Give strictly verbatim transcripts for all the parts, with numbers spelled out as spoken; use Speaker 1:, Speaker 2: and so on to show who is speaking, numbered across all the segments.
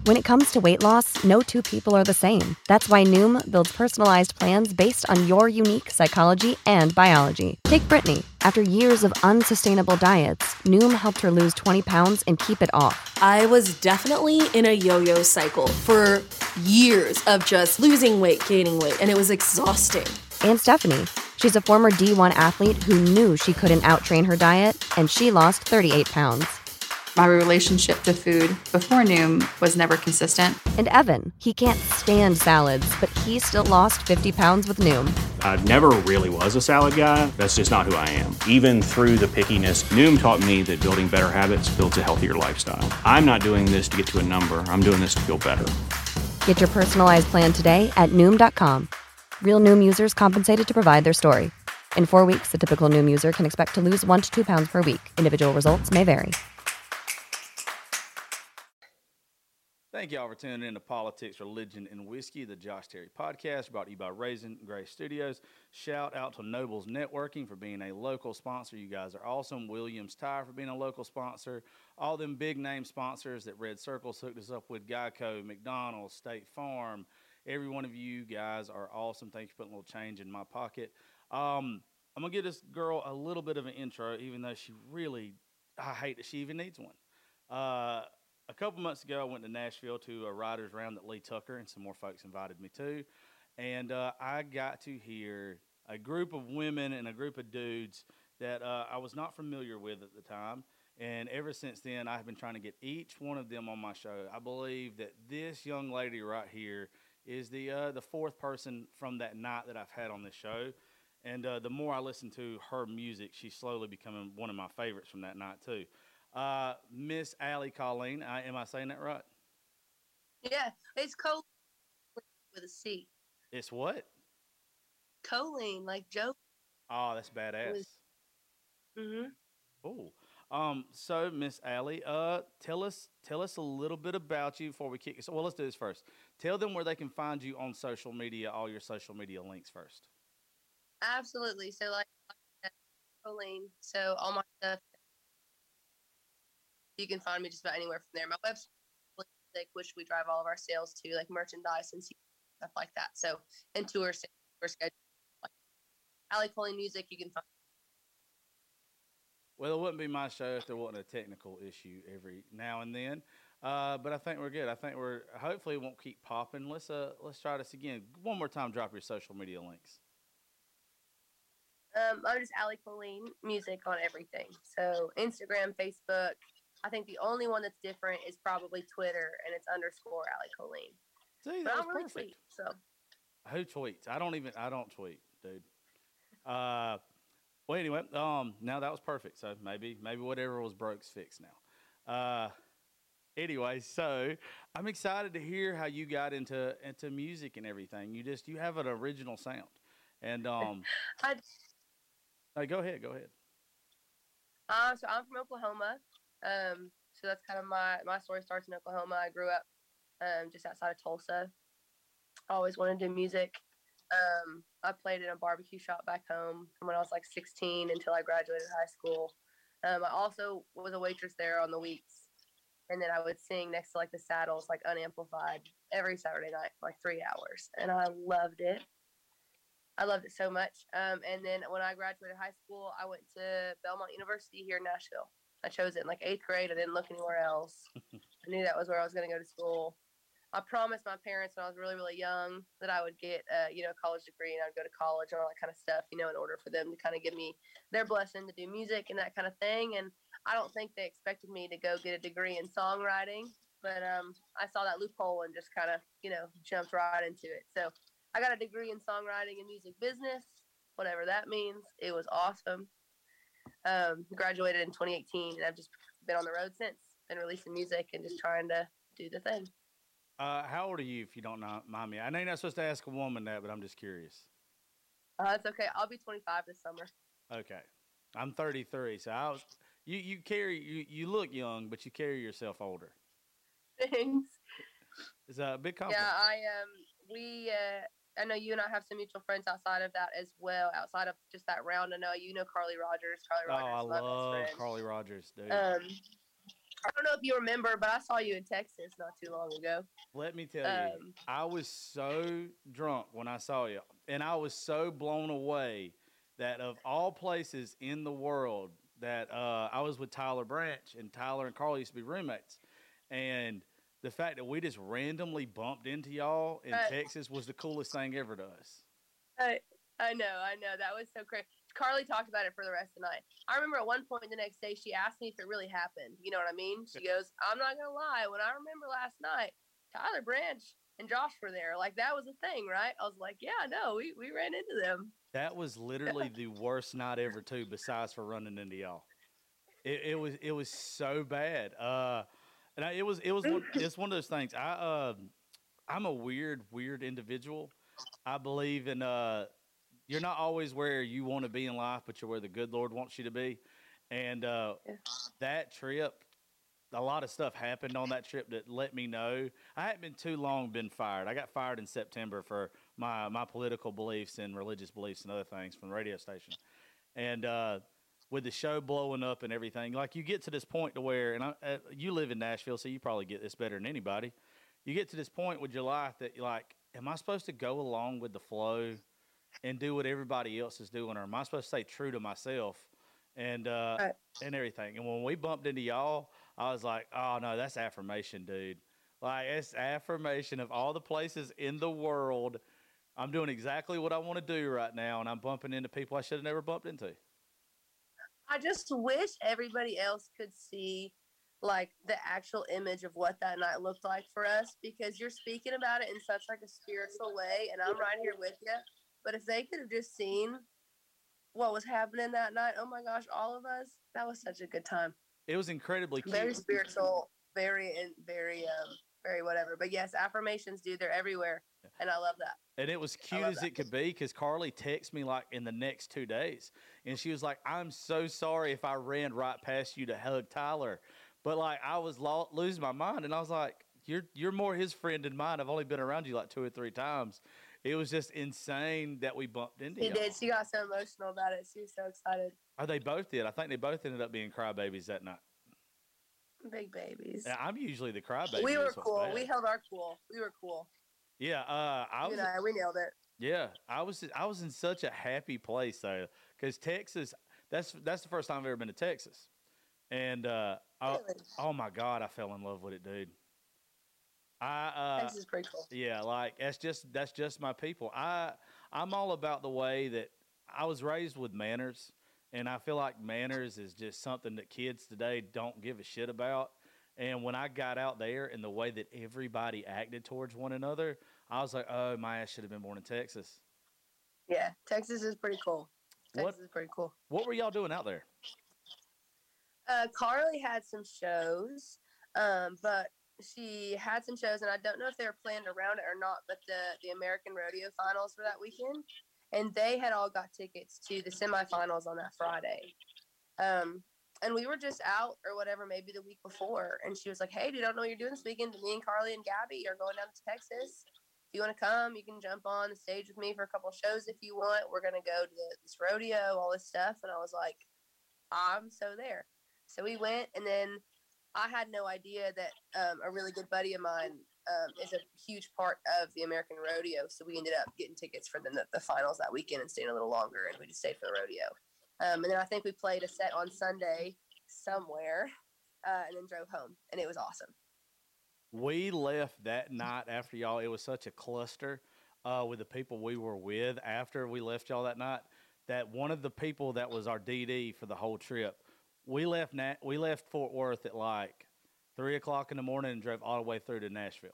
Speaker 1: When it comes to weight loss, no two people are the same. That's why Noom builds personalized plans based on your unique psychology and biology. Take Brittany. After years of unsustainable diets, Noom helped her lose twenty pounds and keep it off.
Speaker 2: I was definitely in a yo-yo cycle for years of just losing weight, gaining weight, and it was exhausting.
Speaker 1: And Stephanie. She's a former D one athlete who knew she couldn't outtrain her diet, and she lost thirty-eight pounds.
Speaker 3: My relationship to food before Noom was never consistent.
Speaker 1: And Evan, he can't stand salads, but he still lost fifty pounds with Noom.
Speaker 4: I never really was a salad guy. That's just not who I am. Even through the pickiness, Noom taught me that building better habits builds a healthier lifestyle. I'm not doing this to get to a number. I'm doing this to feel better.
Speaker 1: Get your personalized plan today at Noom dot com. Real Noom users compensated to provide their story. In four weeks, the typical Noom user can expect to lose one to two pounds per week. Individual results may vary.
Speaker 5: Thank y'all for tuning in to Politics, Religion, and Whiskey, the Josh Terry podcast, brought to you by Raisin Gray Studios. Shout out to Nobles Networking for being a local sponsor. You guys are awesome. Williams Tire for being a local sponsor. All them big name sponsors that Red Circles hooked us up with, Geico, McDonald's, State Farm. Every one of you guys are awesome. Thanks for putting a little change in my pocket. Um, I'm going to give this girl a little bit of an intro, even though she really, I hate that she even needs one. Uh, A couple months ago, I went to Nashville to a writer's round that Lee Tucker and some more folks invited me to. And uh, I got to hear a group of women and a group of dudes that uh, I was not familiar with at the time. And ever since then, I've been trying to get each one of them on my show. I believe that this young lady right here is the uh, the fourth person from that night that I've had on this show. And uh, the more I listen to her music, she's slowly becoming one of my favorites from that night, too. Uh, Miss Allie Colleen, I, am I saying that right?
Speaker 6: Yeah, it's choline with a C.
Speaker 5: It's what?
Speaker 6: Choline, like Joe.
Speaker 5: Oh, that's badass.
Speaker 6: Mm-hmm.
Speaker 5: Cool. Um, so Miss Allie, uh, tell us tell us a little bit about you before we kick. So, well, let's do this first. Tell them where they can find you on social media. All your social media links first.
Speaker 6: Absolutely. So, like, choline. So all my stuff. You can find me just about anywhere from there. My website, which we drive all of our sales to, like merchandise and stuff like that. So, and tour schedule. Like Allie Colleen Music, you can find.
Speaker 5: Well, it wouldn't be my show if there wasn't a technical issue every now and then. Uh, but I think we're good. I think we're hopefully it won't keep popping. Let's uh let's try this again. One more time. Drop your social media links.
Speaker 6: Um, I'm just Allie Colleen Music on everything. So Instagram, Facebook. I think the only one that's different is probably Twitter, and it's underscore Allie Colleen.
Speaker 5: See,
Speaker 6: but
Speaker 5: that
Speaker 6: I don't
Speaker 5: was
Speaker 6: really
Speaker 5: perfect.
Speaker 6: tweet, so.
Speaker 5: Who tweets? I don't even. I don't tweet, dude. Uh, well, anyway, um, now that was perfect. So maybe, maybe whatever was broke's fixed now. Uh, anyway, so I'm excited to hear how you got into into music and everything. You just you have an original sound, and um,
Speaker 6: I,
Speaker 5: hey, go ahead, go ahead.
Speaker 6: Uh, so I'm from Oklahoma. Um, so that's kind of my, my story starts in Oklahoma. I grew up um, just outside of Tulsa. I always wanted to do music. Um, I played in a barbecue shop back home from when I was like sixteen until I graduated high school. Um, I also was a waitress there on the weeks. And then I would sing next to like the saddles, like unamplified, every Saturday night for like three hours. And I loved it. I loved it so much. Um, and then when I graduated high school, I went to Belmont University here in Nashville. I chose it in like eighth grade. I didn't look anywhere else. I knew that was where I was going to go to school. I promised my parents when I was really, really young that I would get, uh, you know, a college degree and I would go to college and all that kind of stuff, you know, in order for them to kind of give me their blessing to do music and that kind of thing. And I don't think they expected me to go get a degree in songwriting, but um, I saw that loophole and just kind of, you know, jumped right into it. So I got a degree in songwriting and music business, whatever that means. It was awesome. Um, graduated in twenty eighteen, and I've just been on the road since, been releasing music and just trying to do the thing.
Speaker 5: Uh, how old are you, if you don't know, mind me? I know you're not supposed to ask a woman that, but I'm just curious.
Speaker 6: Uh, it's okay. I'll be twenty-five this summer.
Speaker 5: Okay. I'm thirty-three, so I was you you carry you, you look young, but you carry yourself older.
Speaker 6: Thanks.
Speaker 5: It's a big compliment.
Speaker 6: Yeah, I um we uh I know you and I have some mutual friends outside of that as well, outside of just that round. I know you know Carly Rogers. Carly
Speaker 5: Oh,
Speaker 6: Rogers,
Speaker 5: I
Speaker 6: my
Speaker 5: love
Speaker 6: best friend.
Speaker 5: Carly Rogers, dude.
Speaker 6: Um I don't know if you remember, but I saw you in Texas not too long ago.
Speaker 5: Let me tell you,
Speaker 6: Um,
Speaker 5: I was so drunk when I saw you, and I was so blown away that of all places in the world that uh, I was with Tyler Branch, and Tyler and Carl used to be roommates, and the fact that we just randomly bumped into y'all in
Speaker 6: Uh,
Speaker 5: Texas was the coolest thing ever to us.
Speaker 6: I, I know, I know. That was so crazy. Carly talked about it for the rest of the night. I remember at one point the next day, she asked me if it really happened. You know what I mean? She goes, I'm not going to lie. When I remember last night, Tyler Branch and Josh were there. Like, that was a thing, right? I was like, yeah, no, we, we ran into them.
Speaker 5: That was literally the worst night ever, too, besides for running into y'all. It, it was it was so bad. Uh, and I, it was it was one, it's one of those things. I uh, I'm a weird weird individual. I believe in uh, you're not always where you want to be in life, but you're where the good Lord wants you to be. And uh,
Speaker 6: Yeah.
Speaker 5: that trip, a lot of stuff happened on that trip that let me know. I hadn't been too long been fired. I got fired in September for my, my political beliefs and religious beliefs and other things from the radio station. And uh, with the show blowing up and everything, like you get to this point to where, and I, uh, you live in Nashville, so you probably get this better than anybody. You get to this point with your life that you're like, am I supposed to go along with the flow and do what everybody else is doing, or am I supposed to stay true to myself and uh,
Speaker 6: Right.
Speaker 5: and everything? And when we bumped into y'all, I was like, oh, no, that's affirmation, dude. Like, it's affirmation of all the places in the world. I'm doing exactly what I want to do right now, and I'm bumping into people I should have never bumped into.
Speaker 6: I just wish everybody else could see like the actual image of what that night looked like for us, because you're speaking about it in such like a spiritual way, and I'm right here with you. But if they could have just seen what was happening that night, oh my gosh, all of us, that was such a good time.
Speaker 5: It was incredibly cute.
Speaker 6: Very spiritual, very and very um very whatever. But yes, affirmations, dude, they're everywhere, and I love that.
Speaker 5: And it was cute
Speaker 6: love
Speaker 5: as
Speaker 6: that.
Speaker 5: it could be, because Carly texted me like in the next two days. And she was like, I'm so sorry if I ran right past you to hug Tyler. But like I was lo- losing my mind. And I was like, you're you're more his friend than mine. I've only been around you like two or three times. It was just insane that we bumped into
Speaker 6: He
Speaker 5: y'all.
Speaker 6: did. She got so emotional about it. She was so excited.
Speaker 5: Oh, they both did. I think they both ended up being crybabies that night.
Speaker 6: Big babies.
Speaker 5: And I'm usually the crybaby.
Speaker 6: we were
Speaker 5: that's what's
Speaker 6: cool.
Speaker 5: bad.
Speaker 6: We held our cool. We were cool.
Speaker 5: Yeah, uh, I
Speaker 6: You
Speaker 5: was.
Speaker 6: know, we nailed it.
Speaker 5: Yeah, I was I was in such a happy place though, because Texas. That's that's the first time I've ever been to Texas, and uh, oh,
Speaker 6: Really?
Speaker 5: oh my God, I fell in love with it, dude. I uh,
Speaker 6: Texas is pretty cool.
Speaker 5: yeah, like that's just that's just my people. I I'm all about the way that I was raised with manners, and I feel like manners is just something that kids today don't give a shit about. And when I got out there and the way that everybody acted towards one another, I was like, oh, my ass should have been born in Texas.
Speaker 6: Yeah, Texas is pretty cool. Texas
Speaker 5: What-
Speaker 6: is pretty cool.
Speaker 5: What were y'all doing out there?
Speaker 6: Uh, Carly had some shows, um, but she had some shows, and I don't know if they were planned around it or not, but the, the American Rodeo Finals for that weekend, and they had all got tickets to the semifinals on that Friday. Um, and we were just out or whatever, maybe the week before, and she was like, hey, dude, I don't know what you're doing this weekend. Me and Carly and Gabby are going down to Texas. If you want to come, you can jump on the stage with me for a couple of shows if you want. We're going to go to the, this rodeo, all this stuff. And I was like, I'm so there. So we went, and then I had no idea that um, a really good buddy of mine um, is a huge part of the American Rodeo. So we ended up getting tickets for the, the finals that weekend and staying a little longer, and we just stayed for the rodeo. Um, and then I think we played a set on Sunday somewhere, uh, and then drove home, and it was awesome.
Speaker 5: We left that night after y'all. It was such a cluster uh, with the people we were with after we left y'all that night that one of the people that was our D D for the whole trip, we left Na- we left Fort Worth at like three o'clock in the morning and drove all the way through to Nashville.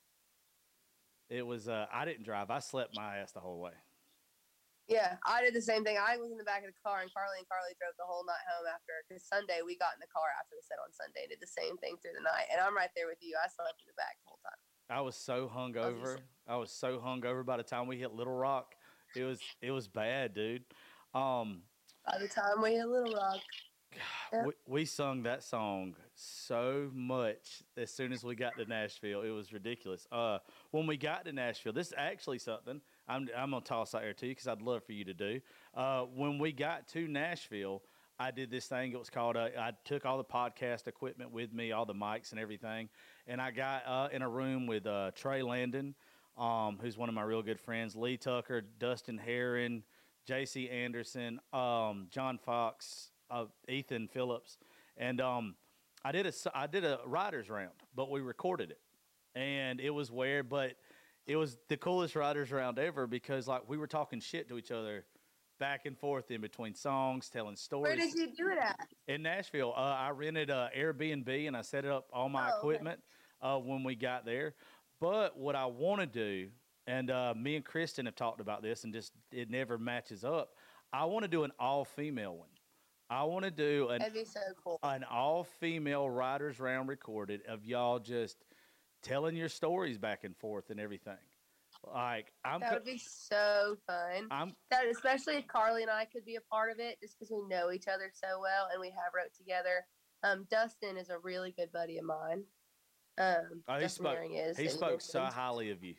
Speaker 5: It was uh, I didn't drive. I slept my ass the whole way.
Speaker 6: Yeah, I did the same thing. I was in the back of the car, and Carly and Carly drove the whole night home after. Because Sunday, we got in the car after the set on Sunday and did the same thing through the night. And I'm right there with you. I slept in the back the whole time.
Speaker 5: I was so hungover. I was so hungover by the time we hit Little Rock. It was it was bad, dude. Um,
Speaker 6: By the time we hit Little Rock, Yep.
Speaker 5: we, we sung that song so much as soon as we got to Nashville. It was ridiculous. Uh, when we got to Nashville, this is actually something I'm, I'm going to toss out here to you because I'd love for you to do. Uh, when we got to Nashville, I did this thing. It was called, uh, I took all the podcast equipment with me, all the mics and everything. And I got uh, in a room with uh, Trey Landon, um, who's one of my real good friends, Lee Tucker, Dustin Heron, J C Anderson, um, John Fox, uh, Ethan Phillips. And um, I did a, I did a writer's round, but we recorded it. And it was weird, but it was the coolest writer's round ever because, like, we were talking shit to each other back and forth in between songs, telling stories.
Speaker 6: Where did you do it at?
Speaker 5: In Nashville. Uh, I rented a Airbnb and I set up all my
Speaker 6: Oh, okay.
Speaker 5: equipment uh, when we got there. But what I want to do, and uh, me and Kristen have talked about this, and just it never matches up. I want to do an all-female one. I want to do an
Speaker 6: That'd be so cool.
Speaker 5: an all-female writers round recorded of y'all just telling your stories back and forth and everything. Like I'm,
Speaker 6: That would be so fun.
Speaker 5: I'm
Speaker 6: That especially if Carly and I could be a part of it, just because we know each other so well and we have wrote together. Um, Dustin is a really good buddy of mine. Um,
Speaker 5: oh, he
Speaker 6: Dustin
Speaker 5: spoke.
Speaker 6: Herring is,
Speaker 5: He
Speaker 6: and
Speaker 5: spoke so
Speaker 6: mentioned-
Speaker 5: highly of you.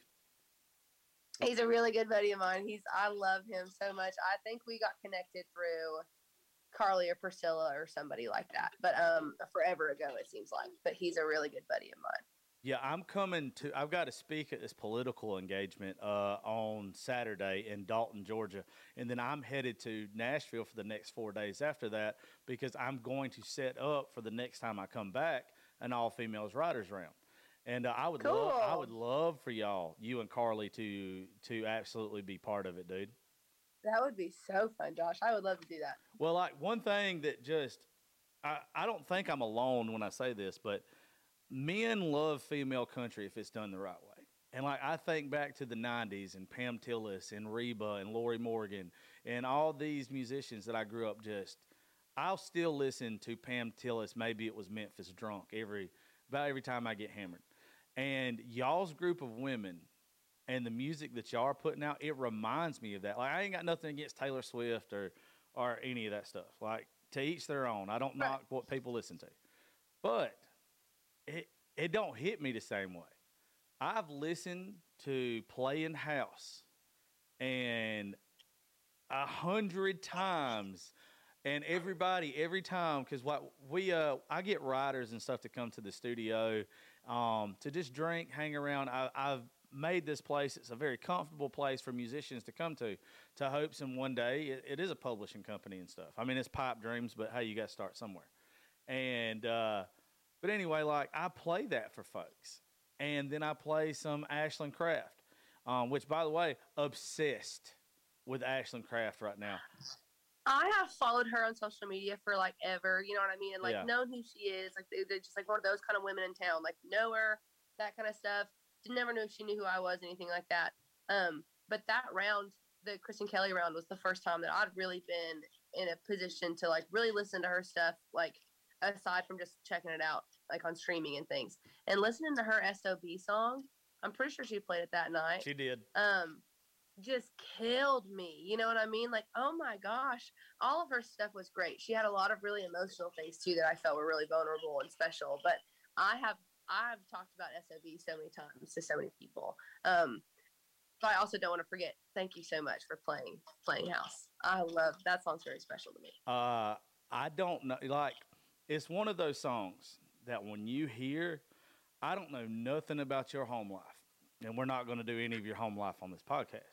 Speaker 6: He's a really good buddy of mine. He's I love him so much. I think we got connected through Carly or Priscilla or somebody like that, but um, forever ago it seems like. But he's a really good buddy of mine.
Speaker 5: Yeah, I'm coming to. I've got to speak at this political engagement uh, on Saturday in Dalton, Georgia, and then I'm headed to Nashville for the next four days after that because I'm going to set up for the next time I come back an all females writers round, and uh, I would love. I
Speaker 6: Cool.
Speaker 5: would love for y'all, you and Carly, to to absolutely be part of it, dude.
Speaker 6: That would be so fun, Josh. I would love to do that.
Speaker 5: Well, like one thing that just, I, I don't think I'm alone when I say this, but men love female country if it's done the right way. And like I think back to the nineties and Pam Tillis and Reba and Lori Morgan and all these musicians that I grew up just, I'll still listen to Pam Tillis. Maybe it was Memphis Drunk every, about every time I get hammered. And y'all's group of women and the music that y'all are putting out, it reminds me of that. Like I ain't got nothing against Taylor Swift or, or any of that stuff. Like to each their own. I don't knock what people listen to, but it it don't hit me the same way. I've listened to Playing House and a hundred times, and everybody every time because what we uh I get writers and stuff to come to the studio um to just drink, hang around. I, I've made this place. It's a very comfortable place for musicians to come to, to hopes and one day it, it is a publishing company and stuff. I mean, it's pipe dreams, but hey, you got to start somewhere. And uh but anyway, like I play that for folks, and then I play some Ashland Craft, um, which, by the way, obsessed with Ashland Craft right now.
Speaker 6: I have followed her on social media for like ever, you know what I mean? And like
Speaker 5: Yeah.
Speaker 6: known who she is. Like they- they're just like one of those kind of women in town, like know her, that kind of stuff. Didn't never know if she knew who I was, anything like that. Um, but that round, the Kristen Kelly round, was the first time that I'd really been in a position to like really listen to her stuff, like aside from just checking it out, like on streaming and things. And listening to her S O B song, I'm pretty sure she played it that night.
Speaker 5: She did.
Speaker 6: um just killed me, you know what I mean? Like, oh my gosh, all of her stuff was great. She had a lot of really emotional things too that I felt were really vulnerable and special. But I have I've talked about S O B so many times to so many people. Um but I also don't want to forget, thank you so much for playing playing House. I love that song's very special to me.
Speaker 5: Uh, I don't know. Like, it's one of those songs that when you hear, I don't know nothing about your home life, and we're not going to do any of your home life on this podcast.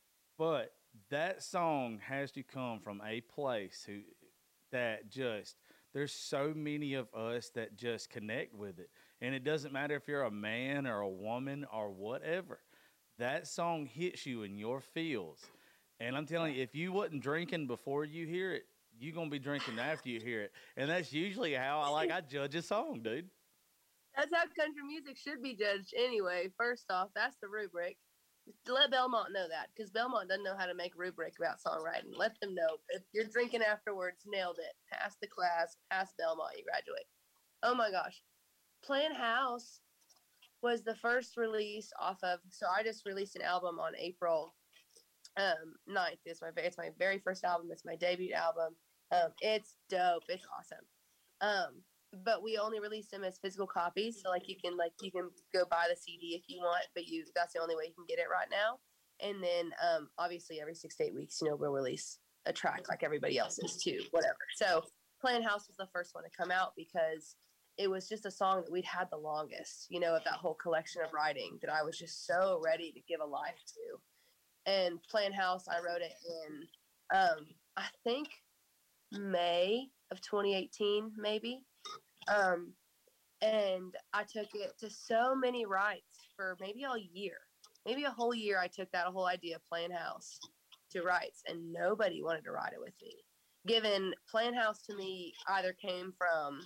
Speaker 5: But that song has to come from a place who that just there's so many of us that just connect with it, and it doesn't matter if you're a man or a woman or whatever. That song hits you in your feels, and I'm telling you, if you wasn't drinking before you hear it, you're gonna be drinking after you hear it, and that's usually how I like I judge a song, dude.
Speaker 6: That's how country music should be judged anyway. First off, that's the rubric. Let Belmont know that, because Belmont doesn't know how to make a rubric about songwriting. Let them know. If you're drinking afterwards, nailed it. Pass the class, pass Belmont, you graduate. Oh my gosh. Playing House was the first release off of, so I just released an album on April um, ninth. It's my, it's my very first album. It's my debut album. Um, it's dope. It's awesome. Um, but we only released them as physical copies, so like you can like you can go buy the C D if you want, but you that's the only way you can get it right now. And then um, obviously every six to eight weeks, you know, we'll release a track like everybody else is too, whatever. So Playing House was the first one to come out because it was just a song that we'd had the longest, you know, of that whole collection of writing that I was just so ready to give a life to. And Playing House, I wrote it in, um, I think May of twenty eighteen, maybe. Um, and I took it to so many writes for maybe a year, maybe a whole year. I took that whole idea of Playing House to writes, and nobody wanted to write it with me. Given Playing House to me either came from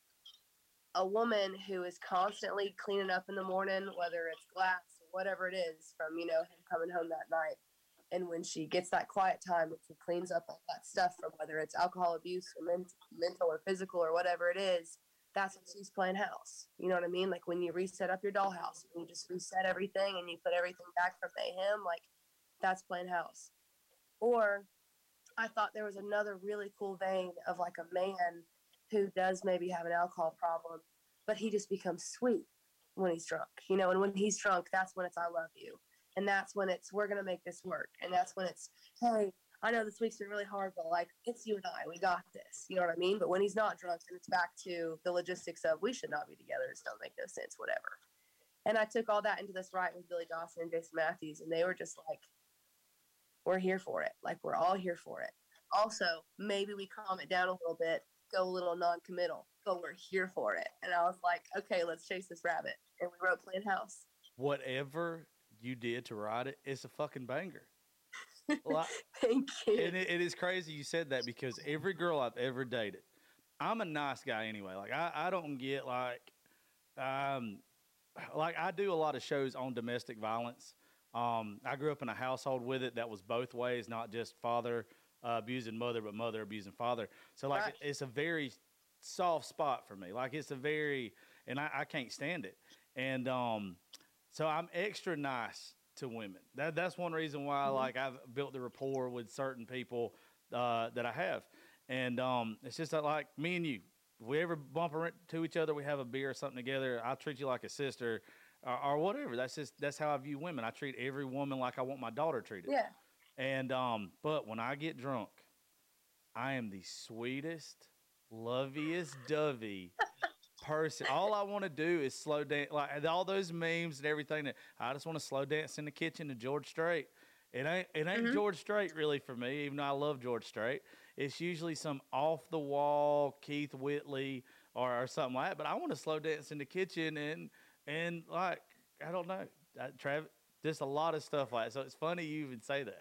Speaker 6: a woman who is constantly cleaning up in the morning, whether it's glass or whatever it is, from, you know, him coming home that night. And when she gets that quiet time, and she cleans up all that stuff from whether it's alcohol abuse or men- mental or physical or whatever it is, that's when she's playing house. You know what I mean? Like when you reset up your dollhouse, when you just reset everything and you put everything back from mayhem, like that's playing house. Or I thought there was another really cool vein of like a man who does maybe have an alcohol problem, but he just becomes sweet when he's drunk, you know, and when he's drunk, that's when it's I love you. And that's when it's we're going to make this work. And that's when it's, hey, I know this week's been really hard, but like it's you and I, we got this. You know what I mean? But when he's not drunk, then it's back to the logistics of we should not be together. It don't make no sense, whatever. And I took all that into this write with Billy Dawson and Jason Matthews, and they were just like, we're here for it. Like we're all here for it. Also, maybe we calm it down a little bit, go a little non-committal, but we're here for it. And I was like, okay, let's chase this rabbit. And we wrote Playing House.
Speaker 5: Whatever you did to write it, it's a fucking banger. Well,
Speaker 6: Thank you.
Speaker 5: And it, it is crazy you said that because every girl I've ever dated, I'm a nice guy anyway. Like I, I don't get like, um, like I do a lot of shows on domestic violence. Um, I grew up in a household with it that was both ways, not just father uh, abusing mother, but mother abusing father. So like
Speaker 6: Right.
Speaker 5: it, it's a very soft spot for me. Like it's a very, and I, I can't stand it. And um, so I'm extra nice to women. That that's one reason why mm-hmm. like I've built the rapport with certain people uh, that I have. And um, it's just that, like me and you, if we ever bump into each other, we have a beer or something together, I'll treat you like a sister or, or whatever. That's just that's how I view women. I treat every woman like I want my daughter treated.
Speaker 6: Yeah.
Speaker 5: And um, but when I get drunk, I am the sweetest, loveliest dovey person. All I want to do is slow dance, like all those memes and everything. That I just want to slow dance in the kitchen to George Strait. It ain't it ain't mm-hmm. George Strait really for me, even though I love George Strait. It's usually some off the wall Keith Whitley or, or something like that. But I want to slow dance in the kitchen and and like I don't know, I, Travis, just a lot of stuff like that. So it's funny you even say that.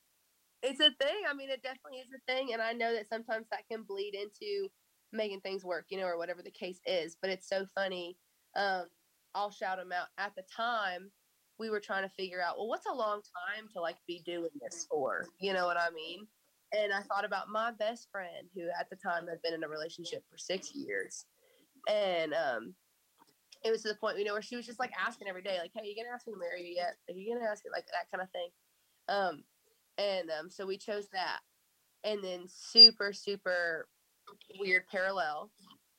Speaker 6: It's a thing. I mean, it definitely is a thing, and I know that sometimes that can bleed into making things work, you know, or whatever the case is. But it's so funny. Um, I'll shout them out. At the time, we were trying to figure out, well, what's a long time to like be doing this for? You know what I mean? And I thought about my best friend, who at the time had been in a relationship for six years, and um, it was to the point, you know, where she was just like asking every day, like, "Hey, you gonna ask me to marry you yet? Are you gonna ask me?" Like that kind of thing. Um, and um, so we chose that, and then super, super weird parallel.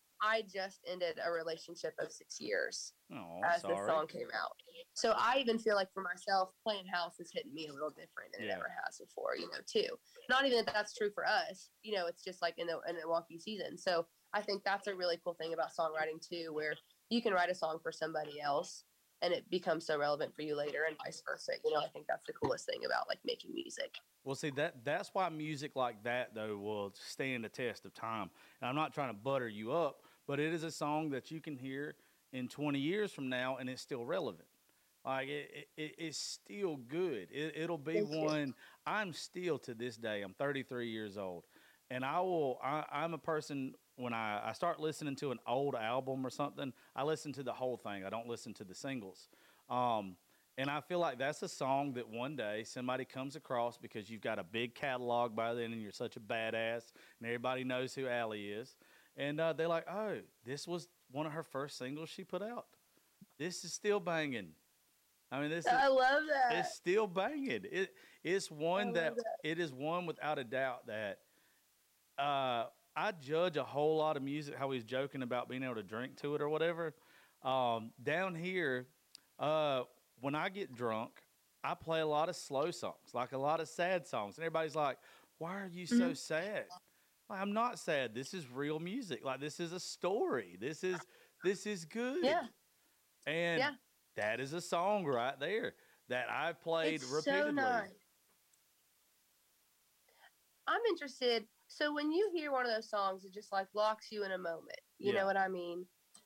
Speaker 6: I just ended a relationship of six years
Speaker 5: oh,
Speaker 6: as
Speaker 5: sorry.
Speaker 6: the song came out. So I even feel like for myself, Playing House is hitting me a little different than
Speaker 5: yeah.
Speaker 6: it ever has before, you know, too. Not even that that's true for us, you know, it's just like in the, in the wonky season. So I think that's a really cool thing about songwriting too, where you can write a song for somebody else and it becomes so relevant for you later and vice versa. You know, I think that's the coolest thing about like making music.
Speaker 5: Well, see, that that's why music like that, though, will stand the test of time. And I'm not trying to butter you up, but it is a song that you can hear in twenty years from now, and it's still relevant. Like, it, it it's still good. It, it'll be
Speaker 6: Thank
Speaker 5: one.
Speaker 6: You.
Speaker 5: I'm still, to this day, I'm thirty-three years old, and I will, I, I'm a person, when I, I start listening to an old album or something, I listen to the whole thing. I don't listen to the singles. Um And I feel like that's a song that one day somebody comes across because you've got a big catalog by then and you're such a badass and everybody knows who Allie is. And uh, they're like, oh, this was one of her first singles she put out. This is still banging. I mean, this
Speaker 6: I
Speaker 5: is,
Speaker 6: love that.
Speaker 5: It's still banging. It, it's one that,
Speaker 6: that,
Speaker 5: it is one without a doubt that uh, I judge a whole lot of music, how he's joking about being able to drink to it or whatever. Um, down here, uh, when I get drunk, I play a lot of slow songs, like a lot of sad songs. And everybody's like, why are you
Speaker 3: Mm-hmm.
Speaker 5: so sad? Like, I'm not sad. This is real music. Like, this is a story. This is this is good.
Speaker 6: Yeah.
Speaker 5: And
Speaker 6: Yeah.
Speaker 5: that is a song right there that I've played
Speaker 6: It's
Speaker 5: repeatedly.
Speaker 6: so nice. I'm interested. So when you hear one of those songs, it just like locks you in a moment. You
Speaker 5: Yeah.
Speaker 6: know what I mean?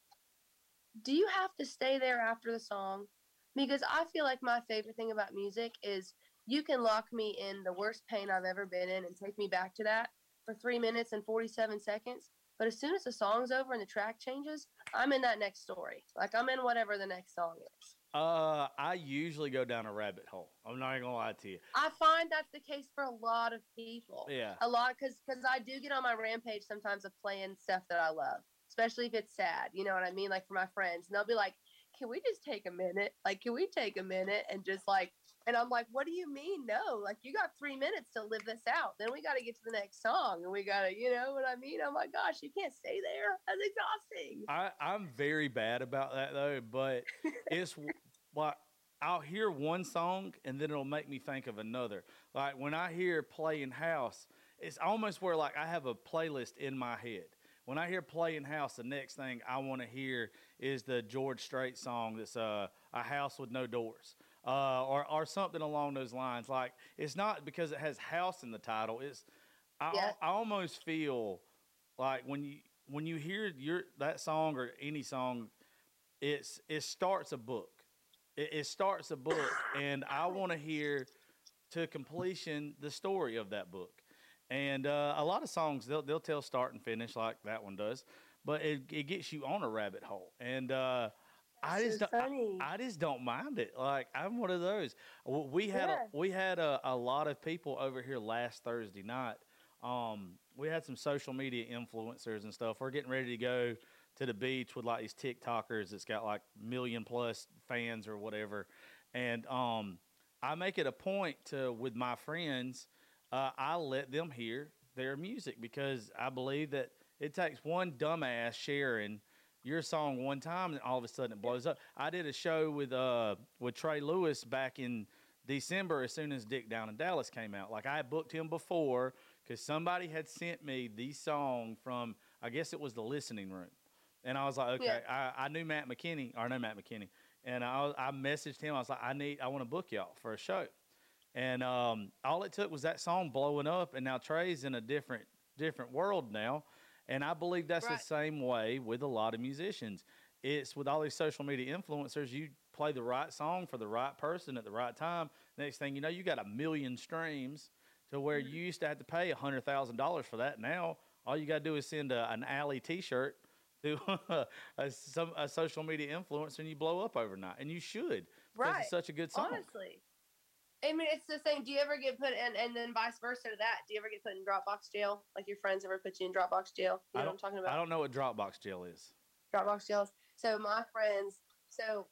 Speaker 6: Do you have to stay there after the song? Because I feel like my favorite thing about music is you can lock me in the worst pain I've ever been in and take me back to that for three minutes and forty-seven seconds. But as soon as the song's over and the track changes, I'm in that next story. Like, I'm in whatever the next song is.
Speaker 5: Uh, I usually go down a rabbit hole. I'm not gonna lie to you.
Speaker 6: I find that's the case for a lot of people.
Speaker 5: Yeah.
Speaker 6: A lot, because because I do get on my rampage sometimes of playing stuff that I love, especially if it's sad. You know what I mean? Like for my friends, and they'll be like, "Can we just take a minute? Like, can we take a minute and just like?" And I'm like, "What do you mean? No, like you got three minutes to live this out. Then we got to get to the next song, and we got to, you know what I mean? Oh my gosh, you can't stay there. That's exhausting."
Speaker 5: I, I'm very bad about that though, but it's like I'll hear one song and then it'll make me think of another. Like when I hear Playing House, it's almost where like I have a playlist in my head. When I hear Playing House, the next thing I want to hear is the George Strait song that's uh, A House with No Doors. Uh, or, or something along those lines. Like, it's not because it has house in the title. It's I,
Speaker 6: Yeah.
Speaker 5: I almost feel like when you when you hear your that song or any song, it's it starts a book. It, it starts a book, and I want to hear to completion the story of that book. And uh, a lot of songs they'll they'll tell start and finish like that one does, but it it gets you on a rabbit hole. And uh, I
Speaker 6: That's
Speaker 5: just
Speaker 6: so
Speaker 5: don't,
Speaker 6: funny.
Speaker 5: I, I just don't mind it. Like I'm one of those. W- We had
Speaker 6: Yeah.
Speaker 5: a, we had a, a lot of people over here last Thursday night. Um, we had some social media influencers and stuff. We're getting ready to go to the beach with like these TikTokers that's got like million plus fans or whatever. And um, I make it a point to with my friends, uh, I let them hear their music because I believe that it takes one dumbass sharing your song one time and all of a sudden it blows up. I did a show with uh with Trey Lewis back in December as soon as Dick Down in Dallas came out. Like I had booked him before because somebody had sent me the song from, I guess it was the listening room. And I was like, okay,
Speaker 6: Yeah.
Speaker 5: I, I knew Matt McKinney, or I know Matt McKinney. And I, I messaged him. I was like, I need, I want to book y'all for a show. And um, all it took was that song blowing up. And now Trey's in a different, different world now. And I believe that's
Speaker 6: Right.
Speaker 5: the same way with a lot of musicians. It's with all these social media influencers, you play the right song for the right person at the right time. Next thing you know, you got a million streams to where you used to have to pay one hundred thousand dollars for that. Now, all you got to do is send a, an Alley t-shirt to a, some, a social media influencer and you blow up overnight. And you should because
Speaker 6: Right.
Speaker 5: it's such a good song.
Speaker 6: Honestly. I mean, it's the same. Do you ever get put in, and then vice versa to that? Do you ever get put in Dropbox jail? Like your friends ever put you in Dropbox jail? You
Speaker 5: I
Speaker 6: know what I'm
Speaker 5: don't,
Speaker 6: talking about?
Speaker 5: I don't know what Dropbox jail is.
Speaker 6: Dropbox jails. So my friends, so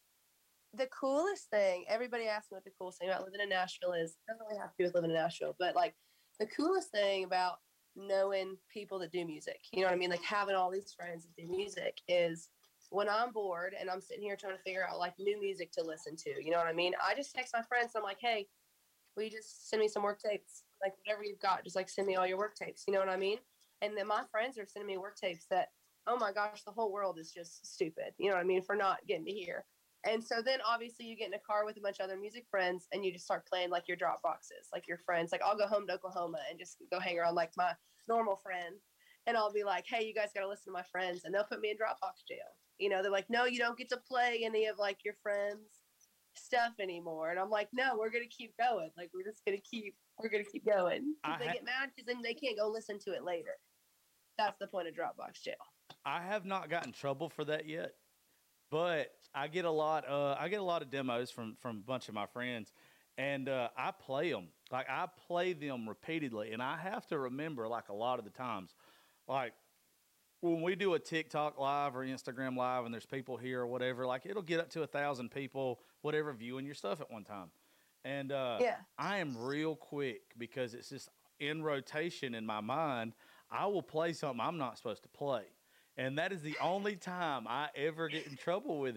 Speaker 6: the coolest thing, everybody asks me what the coolest thing about living in Nashville is. It doesn't really have to do with living in Nashville, but like the coolest thing about knowing people that do music, you know what I mean? Like having all these friends that do music is when I'm bored and I'm sitting here trying to figure out like new music to listen to, you know what I mean? I just text my friends and I'm like, hey, will you just send me some work tapes? Like whatever you've got, just like send me all your work tapes, you know what I mean? And then my friends are sending me work tapes that, oh my gosh, the whole world is just stupid, you know what I mean, for not getting to hear. And so then obviously you get in a car with a bunch of other music friends and you just start playing like your drop boxes, like your friends. Like I'll go home to Oklahoma and just go hang around like my normal friends. And I'll be like, hey, you guys got to listen to my friends. And they'll put me in Dropbox jail. You know, they're like, no, you don't get to play any of like your friends' stuff anymore. And I'm like, no, we're going to keep going. Like, we're just going to keep, we're going to keep going.
Speaker 5: I
Speaker 6: They
Speaker 5: ha-
Speaker 6: get mad because then they can't go listen to it later. That's the point of Dropbox jail.
Speaker 5: I have not gotten in trouble for that yet, but I get a lot. Uh, I get a lot of demos from from a bunch of my friends, and uh, I play them. Like I play them repeatedly, and I have to remember like a lot of the times, like when we do a TikTok live or Instagram live, and there's people here or whatever. Like it'll get up to a thousand people, whatever, viewing your stuff at one time, and uh,
Speaker 6: Yeah.
Speaker 5: I am real quick because it's just in rotation in my mind. I will play something I'm not supposed to play. And that is the only time I ever get in trouble with it.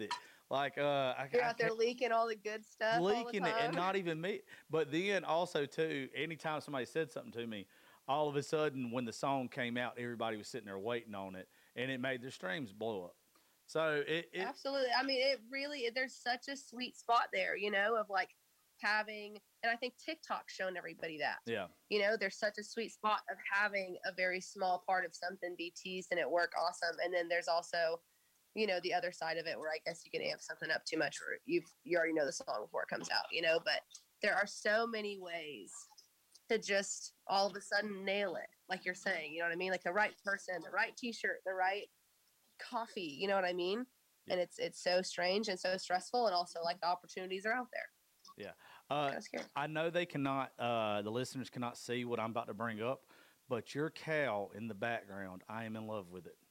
Speaker 5: Like, uh, I,
Speaker 6: You're
Speaker 5: I
Speaker 6: out there
Speaker 5: can't-
Speaker 6: leaking all the good stuff. all the
Speaker 5: leaking it, and
Speaker 6: time.
Speaker 5: not even me. But then also too, anytime somebody said something to me, all of a sudden when the song came out, everybody was sitting there waiting on it, and it made their streams blow up. So it, it
Speaker 6: Absolutely. I mean, it really, there's such a sweet spot there, you know, of like having, and I think TikTok's shown everybody that.
Speaker 5: yeah,
Speaker 6: You know, there's such a sweet spot of having a very small part of something be teased and it work awesome. And then there's also, you know, the other side of it where I guess you can amp something up too much or you you already know the song before it comes out, you know, but there are so many ways to just all of a sudden nail it. Like you're saying, you know what I mean? Like the right person, the right t-shirt, the right coffee, you know what I mean?
Speaker 5: Yeah.
Speaker 6: And it's it's so strange and so stressful, and also like the opportunities are out there.
Speaker 5: yeah. Uh,
Speaker 6: Kind of scary.
Speaker 5: I know they cannot, uh, the listeners cannot see what I'm about to bring up, but your cow in the background, I am in love with it.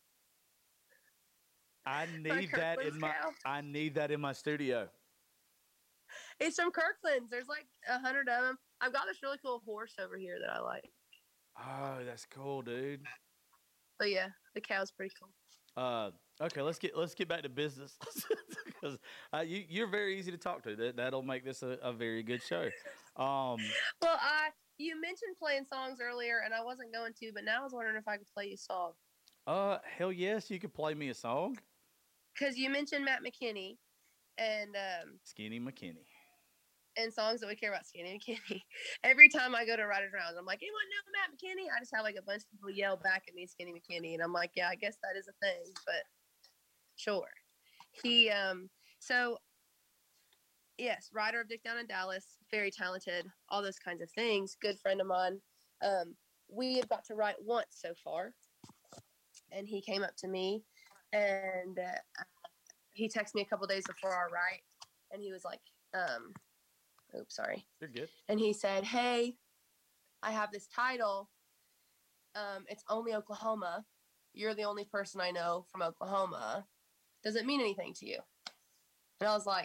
Speaker 5: I need that
Speaker 6: Kirkland's
Speaker 5: in my,
Speaker 6: cow?
Speaker 5: I need that in my studio.
Speaker 6: It's from Kirkland's. There's like a hundred of them. I've got this really cool horse over here that I like.
Speaker 5: Oh, that's cool, dude.
Speaker 6: But yeah, the cow's pretty cool.
Speaker 5: Uh, okay, let's get let's get back to business because uh, you you're very easy to talk to. That that'll make this a, a very good show. Um,
Speaker 6: Well, I you mentioned playing songs earlier, and I wasn't going to, but now I was wondering if I could play you a song
Speaker 5: uh, hell yes, you could play me a song,
Speaker 6: because you mentioned Matt McKinney, and um,
Speaker 5: Skinny McKinney.
Speaker 6: and songs that we care about Skinny McKinney. Every time I go to Writers Rounds, I'm like, anyone know Matt McKinney? I just have like a bunch of people yell back at me, Skinny McKinney, and I'm like, yeah, I guess that is a thing, but sure. He um so yes, writer of Dick Down in Dallas, very talented, all those kinds of things. Good friend of mine. Um, we have got to write once so far, and he came up to me, and uh, he texted me a couple days before our write, and he was like, um, "Oops, sorry."
Speaker 5: You're good.
Speaker 6: And he said, "Hey, I have this title. Um, it's Only Oklahoma. You're the only person I know from Oklahoma. Does it mean anything to you?" And I was like,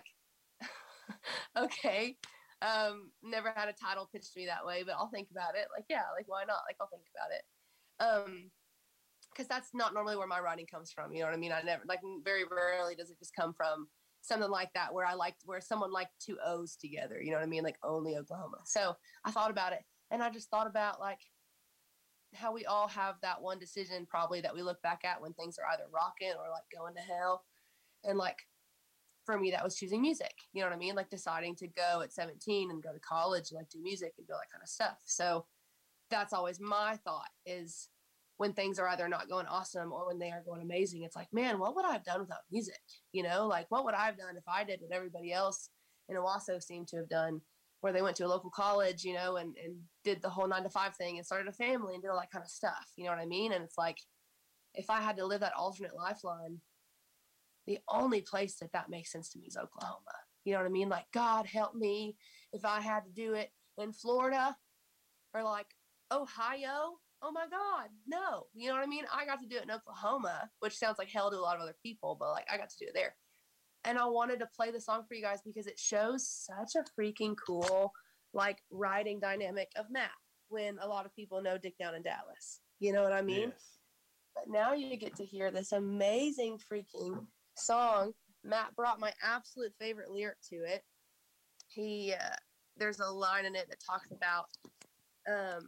Speaker 6: okay. Um, never had a title pitched to me that way, but I'll think about it. Like, yeah, like, why not? Like, I'll think about it. Um, because that's not normally where my writing comes from. You know what I mean? I never, like, very rarely does it just come from something like that where I liked, where someone liked two O's together. You know what I mean? Like, Only Oklahoma. So I thought about it, and I just thought about, like, how we all have that one decision probably that we look back at when things are either rocking or, like, going to hell. And, like, for me, that was choosing music. You know what I mean? Like, deciding to go at seventeen and go to college and, like, do music and do all that kind of stuff. So that's always my thought, is when things are either not going awesome or when they are going amazing, it's like, man, what would I have done without music? You know, like, what would I have done if I did what everybody else in Owasso seemed to have done, where they went to a local college, you know, and, and did the whole nine to five thing and started a family and did all that kind of stuff. You know what I mean? And it's like, if I had to live that alternate lifeline, the only place that that makes sense to me is Oklahoma. You know what I mean? Like, God help me if I had to do it in Florida or like Ohio. Oh my God, no. You know what I mean? I got to do it in Oklahoma, which sounds like hell to a lot of other people, but like, I got to do it there. And I wanted to play the song for you guys because it shows such a freaking cool, like, writing dynamic of Matt when a lot of people know Dick Down in Dallas. You know what I mean?
Speaker 5: Yes.
Speaker 6: But now you get to hear this amazing freaking song. Matt brought my absolute favorite lyric to it. He, uh, there's a line in it that talks about um,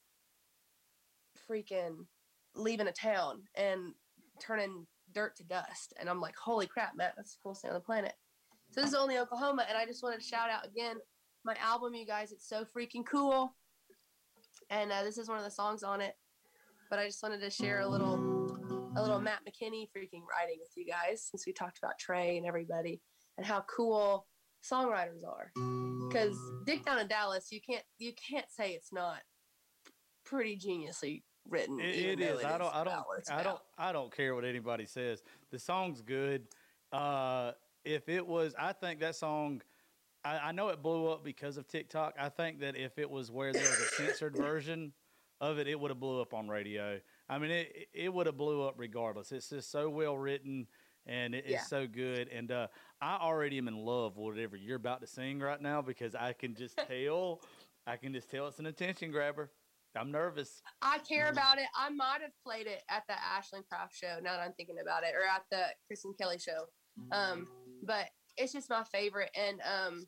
Speaker 6: freaking leaving a town and turning dirt to dust. And I'm like, holy crap, Matt, that's the coolest thing on the planet. So this is Only Oklahoma, and I just wanted to shout out again my album, you guys. It's so freaking cool. And uh, this is one of the songs on it. But I just wanted to share a little a little Matt McKinney freaking writing with you guys, since we talked about Trey and everybody and how cool songwriters are. Because Dick Down in Dallas, you can't you can't say it's not pretty geniusly written.
Speaker 5: It,
Speaker 6: even
Speaker 5: it
Speaker 6: though
Speaker 5: is. I don't. I
Speaker 6: about
Speaker 5: don't.
Speaker 6: what it's
Speaker 5: I don't.
Speaker 6: about.
Speaker 5: I don't care what anybody says. The song's good. Uh, if it was, I think that song. I, I know it blew up because of TikTok. I think that if it was where there was a censored version of it, it would have blew up on radio. I mean, it it would have blew up regardless. It's just so well written, and it,
Speaker 6: Yeah.
Speaker 5: it's so good. And uh, I already am in love with whatever you're about to sing right now, because I can just tell. I can just tell it's an attention grabber. I'm nervous.
Speaker 6: I care about it. I might have played it at the Ashland Craft show, now that I'm thinking about it, or at the Kristen Kelly show. Um, but it's just my favorite. And um,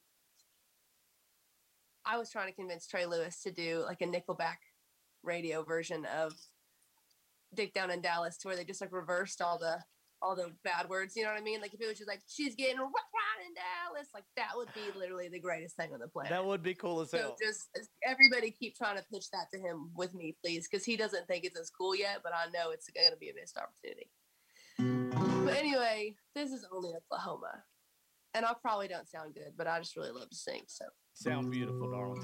Speaker 6: I was trying to convince Trey Lewis to do like a Nickelback radio version of Dick Down in Dallas, to where they just like reversed all the all the bad words. You know what I mean? Like if it was just like she's getting right in Dallas, like that would be literally the greatest thing on the planet.
Speaker 5: That would be cool as
Speaker 6: so
Speaker 5: hell.
Speaker 6: Just everybody keep trying to pitch that to him with me, please, because he doesn't think it's as cool yet, but I know it's going to be a missed opportunity. But anyway, this is only Oklahoma, and I probably don't sound good, but I just really love to sing. So
Speaker 5: sound beautiful, darling.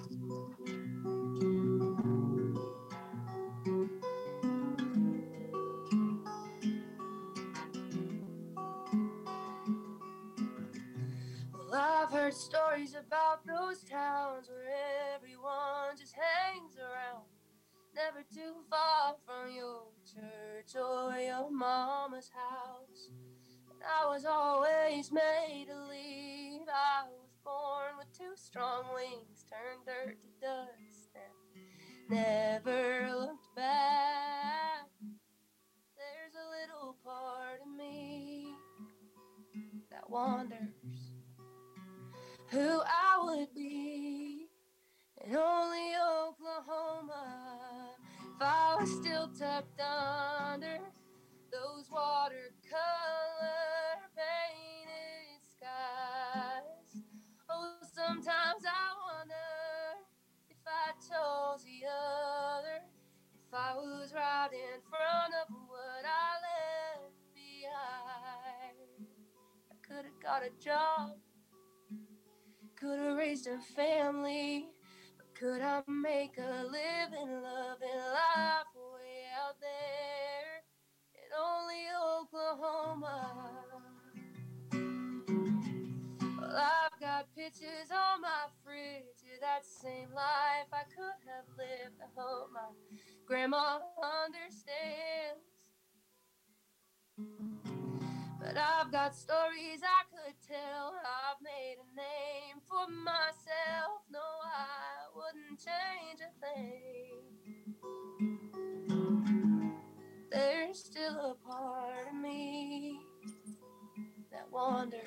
Speaker 6: I've heard stories about those towns where everyone just hangs around, never too far from your church or your mama's house. And I was always made to lead. I was born with two strong wings, turned dirt to dust, and never looked back. There's a little part of me that wanders who I would be in only Oklahoma if I was still tucked under those watercolor painted skies. Oh, sometimes I wonder if I chose the other, if I was right in front of what I left behind. I could have got a job, could have raised a family, but could I make a living, loving life way out there in only Oklahoma? Well, I've got pictures on my fridge of that same life I could have lived. I hope my grandma understands. But I've got stories I could tell. I've made a name for myself. No, I wouldn't change a thing. There's still a part of me that wonders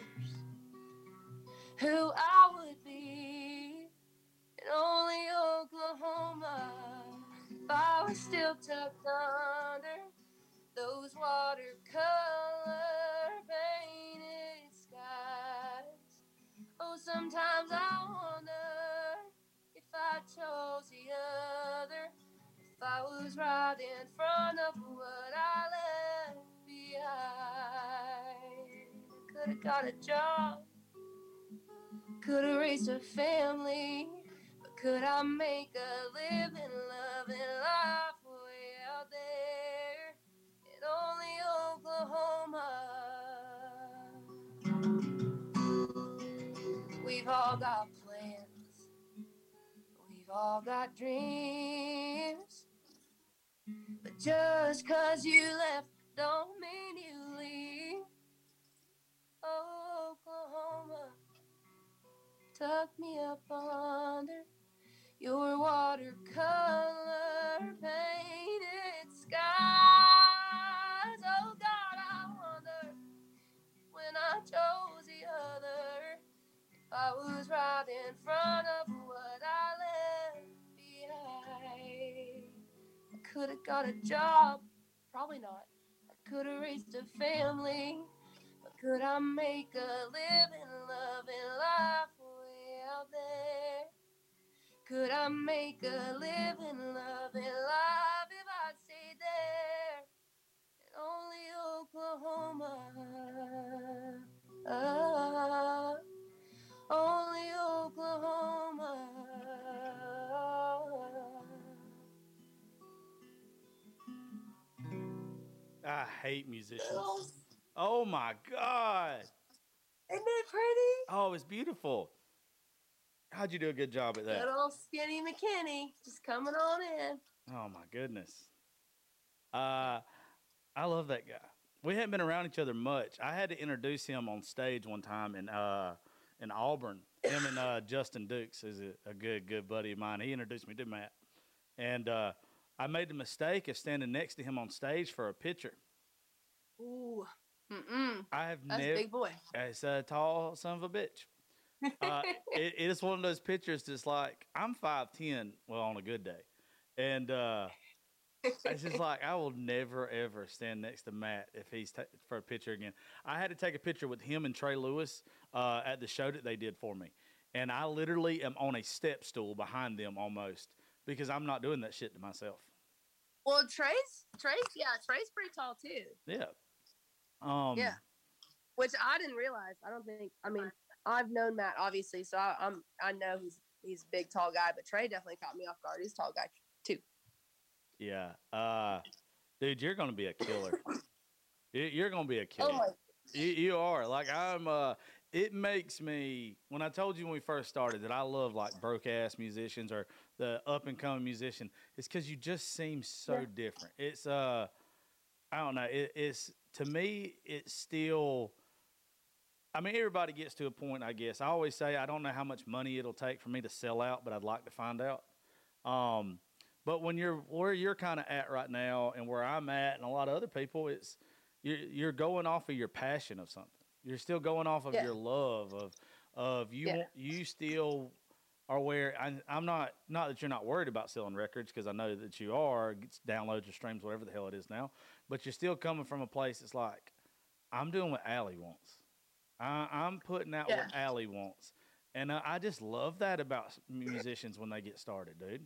Speaker 6: who I would be in only Oklahoma if I was still tucked under those watercolor painted skies. Oh, sometimes I wonder if I chose the other, if I was right in front of what I left behind. Could have got a job, could have raised a family, but could I make a living, loving life way out there in only Oklahoma? We've all got plans, we've all got dreams, but just 'cause you left don't mean you leave. Oh, Oklahoma, tuck me up under your watercolor painted skies. Oh God, I wonder when I chose the other, if I was right in front of what I left behind. I could have got a job, probably not. I could have raised a family, but could I make a living, loving life way out there? Could I make a living, loving life if I stayed there in only Oklahoma? Uh, only Oklahoma.
Speaker 5: I hate musicians. Oh my God.
Speaker 6: Isn't it pretty?
Speaker 5: Oh, it's beautiful. How'd you do a good job at that?
Speaker 6: Good old Skinny McKinney just coming on in.
Speaker 5: Oh my goodness. Uh, I love that guy. We hadn't been around each other much. I had to introduce him on stage one time in uh in Auburn. Him and uh, Justin Dukes is a, a good good buddy of mine. He introduced me to Matt, and uh, I made the mistake of standing next to him on stage for a picture.
Speaker 6: Ooh. Mm-mm.
Speaker 5: I have
Speaker 6: That's
Speaker 5: never.
Speaker 6: big boy.
Speaker 5: It's a tall son of a bitch. Uh, it, it is one of those pictures that's like, I'm five ten, well, on a good day. And uh, it's just like, I will never, ever stand next to Matt if he's ta- for a picture again. I had to take a picture with him and Trey Lewis uh, at the show that they did for me. And I literally am on a step stool behind them almost because I'm not doing that shit to myself.
Speaker 6: Well, Trey's, Trey's, yeah, Trey's pretty tall too.
Speaker 5: Yeah. Um,
Speaker 6: yeah. Which I didn't realize. I don't think, I mean, I've known Matt obviously, so I, I'm, I know he's, he's a big, tall guy, but Trey definitely caught me off guard. He's a tall guy too.
Speaker 5: Yeah. Uh, dude, you're going to be a killer. You're going to be a killer.
Speaker 6: Oh my.
Speaker 5: You, you are. Like, I'm, uh, it makes me, when I told you when we first started that I love like broke ass musicians or the up and coming musician, it's because you just seem so yeah. different. It's, uh, I don't know. It, it's, to me, it's still, I mean, everybody gets to a point, I guess. I always say I don't know how much money it'll take for me to sell out, but I'd like to find out. Um, but when you're where you're kind of at right now and where I'm at and a lot of other people, it's you're, you're going off of your passion of something. You're still going off of
Speaker 6: yeah.
Speaker 5: your love of of you.
Speaker 6: Yeah.
Speaker 5: You still are where I, I'm not. Not that you're not worried about selling records because I know that you are. It's downloads or streams, whatever the hell it is now. But you're still coming from a place that's like, I'm doing what Allie wants. I, I'm putting out
Speaker 6: yeah.
Speaker 5: what Allie wants, and I, I just love that about musicians when they get started, dude.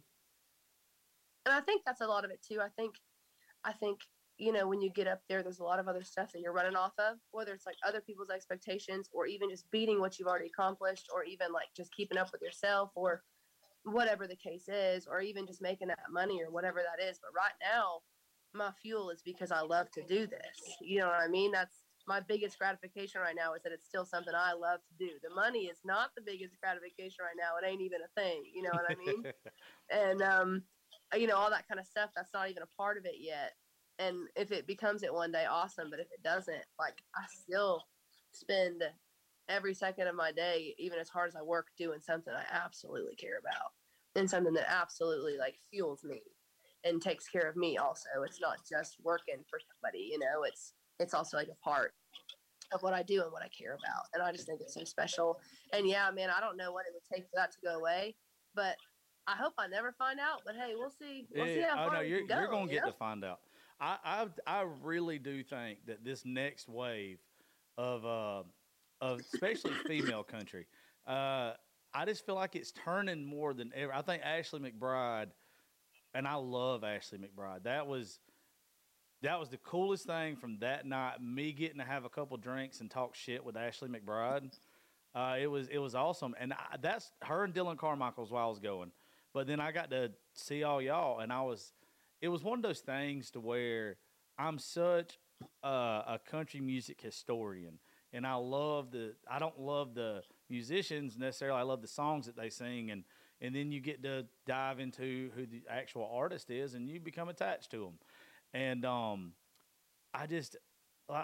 Speaker 6: And I think that's a lot of it too. I think, I think. you know, when you get up there, there's a lot of other stuff that you're running off of, whether it's like other people's expectations or even just beating what you've already accomplished or even like just keeping up with yourself or whatever the case is, or even just making that money or whatever that is. But right now, my fuel is because I love to do this. You know what I mean? That's my biggest gratification right now is that it's still something I love to do. The money is not the biggest gratification right now. It ain't even a thing. You know what I mean? and, um, you know, all that kind of stuff, that's not even a part of it yet. And if it becomes it one day, awesome. But if it doesn't, like, I still spend every second of my day, even as hard as I work, doing something I absolutely care about and something that absolutely, like, fuels me and takes care of me also. It's not just working for somebody, you know. It's it's also, like, a part of what I do and what I care about. And I just think it's so special. And, yeah, man, I don't know what it would take for that to go away. But I hope I never find out. But, hey, we'll see. We'll
Speaker 5: yeah,
Speaker 6: see how far
Speaker 5: I know,
Speaker 6: we
Speaker 5: you're,
Speaker 6: can go,
Speaker 5: you're going to
Speaker 6: you
Speaker 5: get
Speaker 6: know?
Speaker 5: to find out. I, I I really do think that this next wave of uh, of especially female country, uh, I just feel like it's turning more than ever. I think Ashley McBryde, and I love Ashley McBryde. That was that was the coolest thing from that night. Me getting to have a couple drinks and talk shit with Ashley McBryde. Uh, it was it was awesome, and I, that's her and Dylan Carmichael's while I was going. But then I got to see all y'all, and I was. It was one of those things to where I'm such uh, a country music historian, and I love the. I don't love the musicians necessarily. I love the songs that they sing, and and then you get to dive into who the actual artist is, and you become attached to them. And um, I just, I,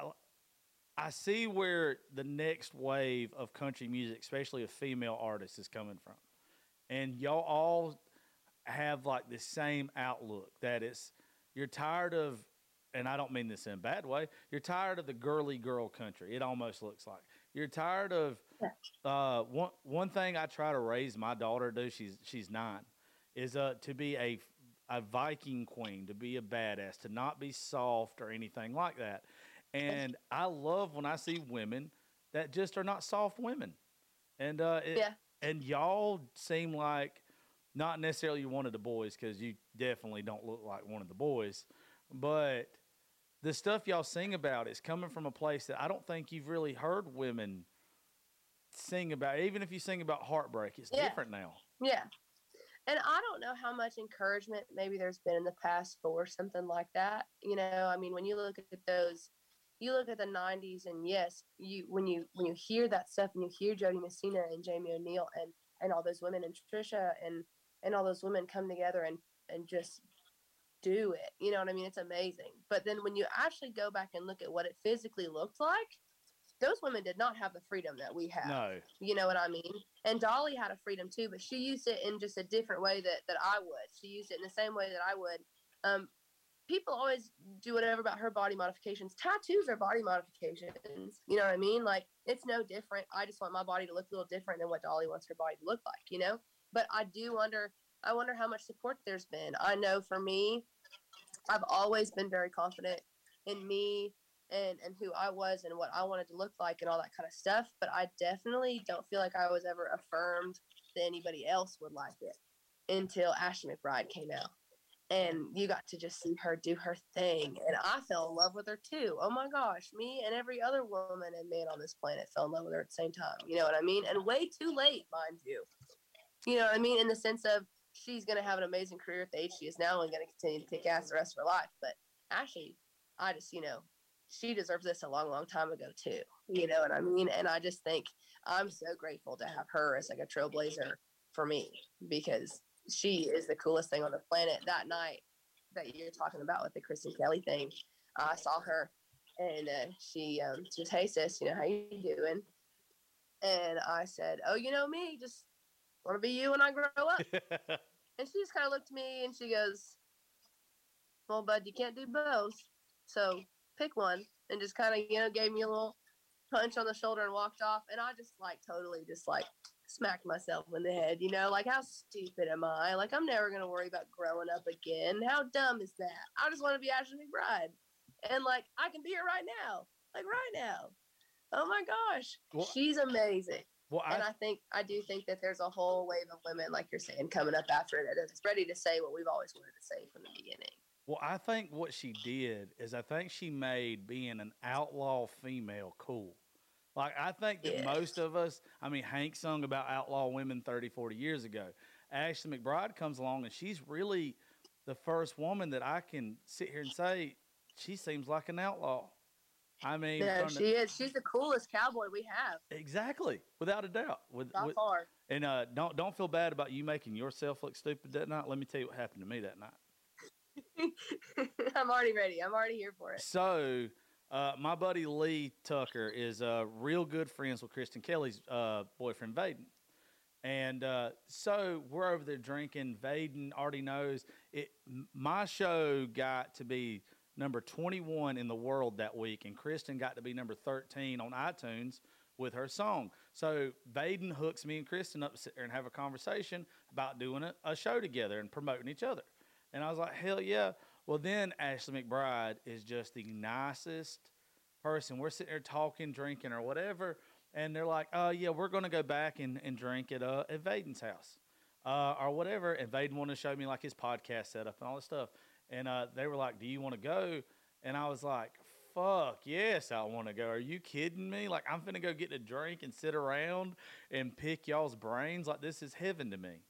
Speaker 5: I see where the next wave of country music, especially of female artists, is coming from, and y'all all have like the same outlook that it's you're tired of, and I don't mean this in a bad way, you're tired of the girly girl country. It almost looks like you're tired of uh one one thing I try to raise my daughter to do, she's she's nine, is uh to be a a Viking queen, to be a badass, to not be soft or anything like that. And I love when I see women that just are not soft women. And uh it,
Speaker 6: yeah.
Speaker 5: and y'all seem like not necessarily one of the boys, because you definitely don't look like one of the boys. But the stuff y'all sing about is coming from a place that I don't think you've really heard women sing about. Even if you sing about heartbreak, it's
Speaker 6: yeah.
Speaker 5: different now.
Speaker 6: Yeah. And I don't know how much encouragement maybe there's been in the past for something like that. You know, I mean, when you look at those, you look at the nineties, and yes, you when you when you hear that stuff and you hear Jody Messina and Jamie O'Neill and, and all those women and Trisha and and all those women come together and, and just do it. You know what I mean? It's amazing. But then when you actually go back and look at what it physically looked like, those women did not have the freedom that we have.
Speaker 5: No.
Speaker 6: You know what I mean? And Dolly had a freedom too, but she used it in just a different way that, that I would. She used it in the same way that I would. Um, people always do whatever about her body modifications. Tattoos are body modifications. You know what I mean? Like, it's no different. I just want my body to look a little different than what Dolly wants her body to look like, you know? But I do wonder, I wonder how much support there's been. I know for me, I've always been very confident in me and, and who I was and what I wanted to look like and all that kind of stuff. But I definitely don't feel like I was ever affirmed that anybody else would like it until Ashley McBryde came out. And you got to just see her do her thing. And I fell in love with her too. Oh my gosh. Me and every other woman and man on this planet fell in love with her at the same time. You know what I mean? And way too late, mind you. You know what I mean? In the sense of she's going to have an amazing career at the age she is now and going to continue to kick ass the rest of her life. But Ashley, I just, you know, she deserves this a long, long time ago too. You know what I mean? And I just think I'm so grateful to have her as like a trailblazer for me, because she is the coolest thing on the planet. That night that you're talking about with the Kristen Kelly thing, I saw her and uh, she um, just, hey sis, you know, how you doing? And I said, oh, you know me, just want to be you when I grow up. And she just kind of looked at me and she goes, well, bud, you can't do both. So pick one, and just kind of, you know, gave me a little punch on the shoulder and walked off. And I just like totally just like smacked myself in the head, you know, like how stupid am I? Like, I'm never going to worry about growing up again. How dumb is that? I just want to be Ashley McBryde. And like, I can be her right now, like right now. Oh my gosh. Well, she's amazing. Well, I, and I think, I do think that there's a whole wave of women, like you're saying, coming up after it that's ready to say what we've always wanted to say from the beginning.
Speaker 5: Well, I think what she did is I think she made being an outlaw female cool. Like, I think that yeah. most of us, I mean, Hank sung about outlaw women thirty, forty years ago. Ashley McBryde comes along, and she's really the first woman that I can sit here and say, she seems like an outlaw. I mean,
Speaker 6: yeah, she the, is. She's the coolest cowboy we have.
Speaker 5: Exactly, without a doubt. With,
Speaker 6: By
Speaker 5: with,
Speaker 6: far.
Speaker 5: And uh, don't don't feel bad about you making yourself look stupid that night. Let me tell you what happened to me that night.
Speaker 6: I'm already ready. I'm already here for it.
Speaker 5: So, uh, my buddy Lee Tucker is uh, real good friends with Kristen Kelly's uh, boyfriend, Vaden. And uh, so we're over there drinking. Vaden already knows it. My show got to be number twenty-one in the world that week, and Kristen got to be number thirteen on iTunes with her song. So Vaden hooks me and Kristen up to sit there and have a conversation about doing a, a show together and promoting each other. And I was like, hell yeah. Well, then Ashley McBryde is just the nicest person. We're sitting there talking, drinking, or whatever, and they're like, oh, yeah, we're going to go back and, and drink at, uh, at Vaden's house uh, or whatever. And Vaden wanted to show me, like, his podcast setup and all this stuff. And uh, they were like, do you want to go? And I was like, fuck, yes, I want to go. Are you kidding me? Like, I'm finna go get a drink and sit around and pick y'all's brains? Like, this is heaven to me.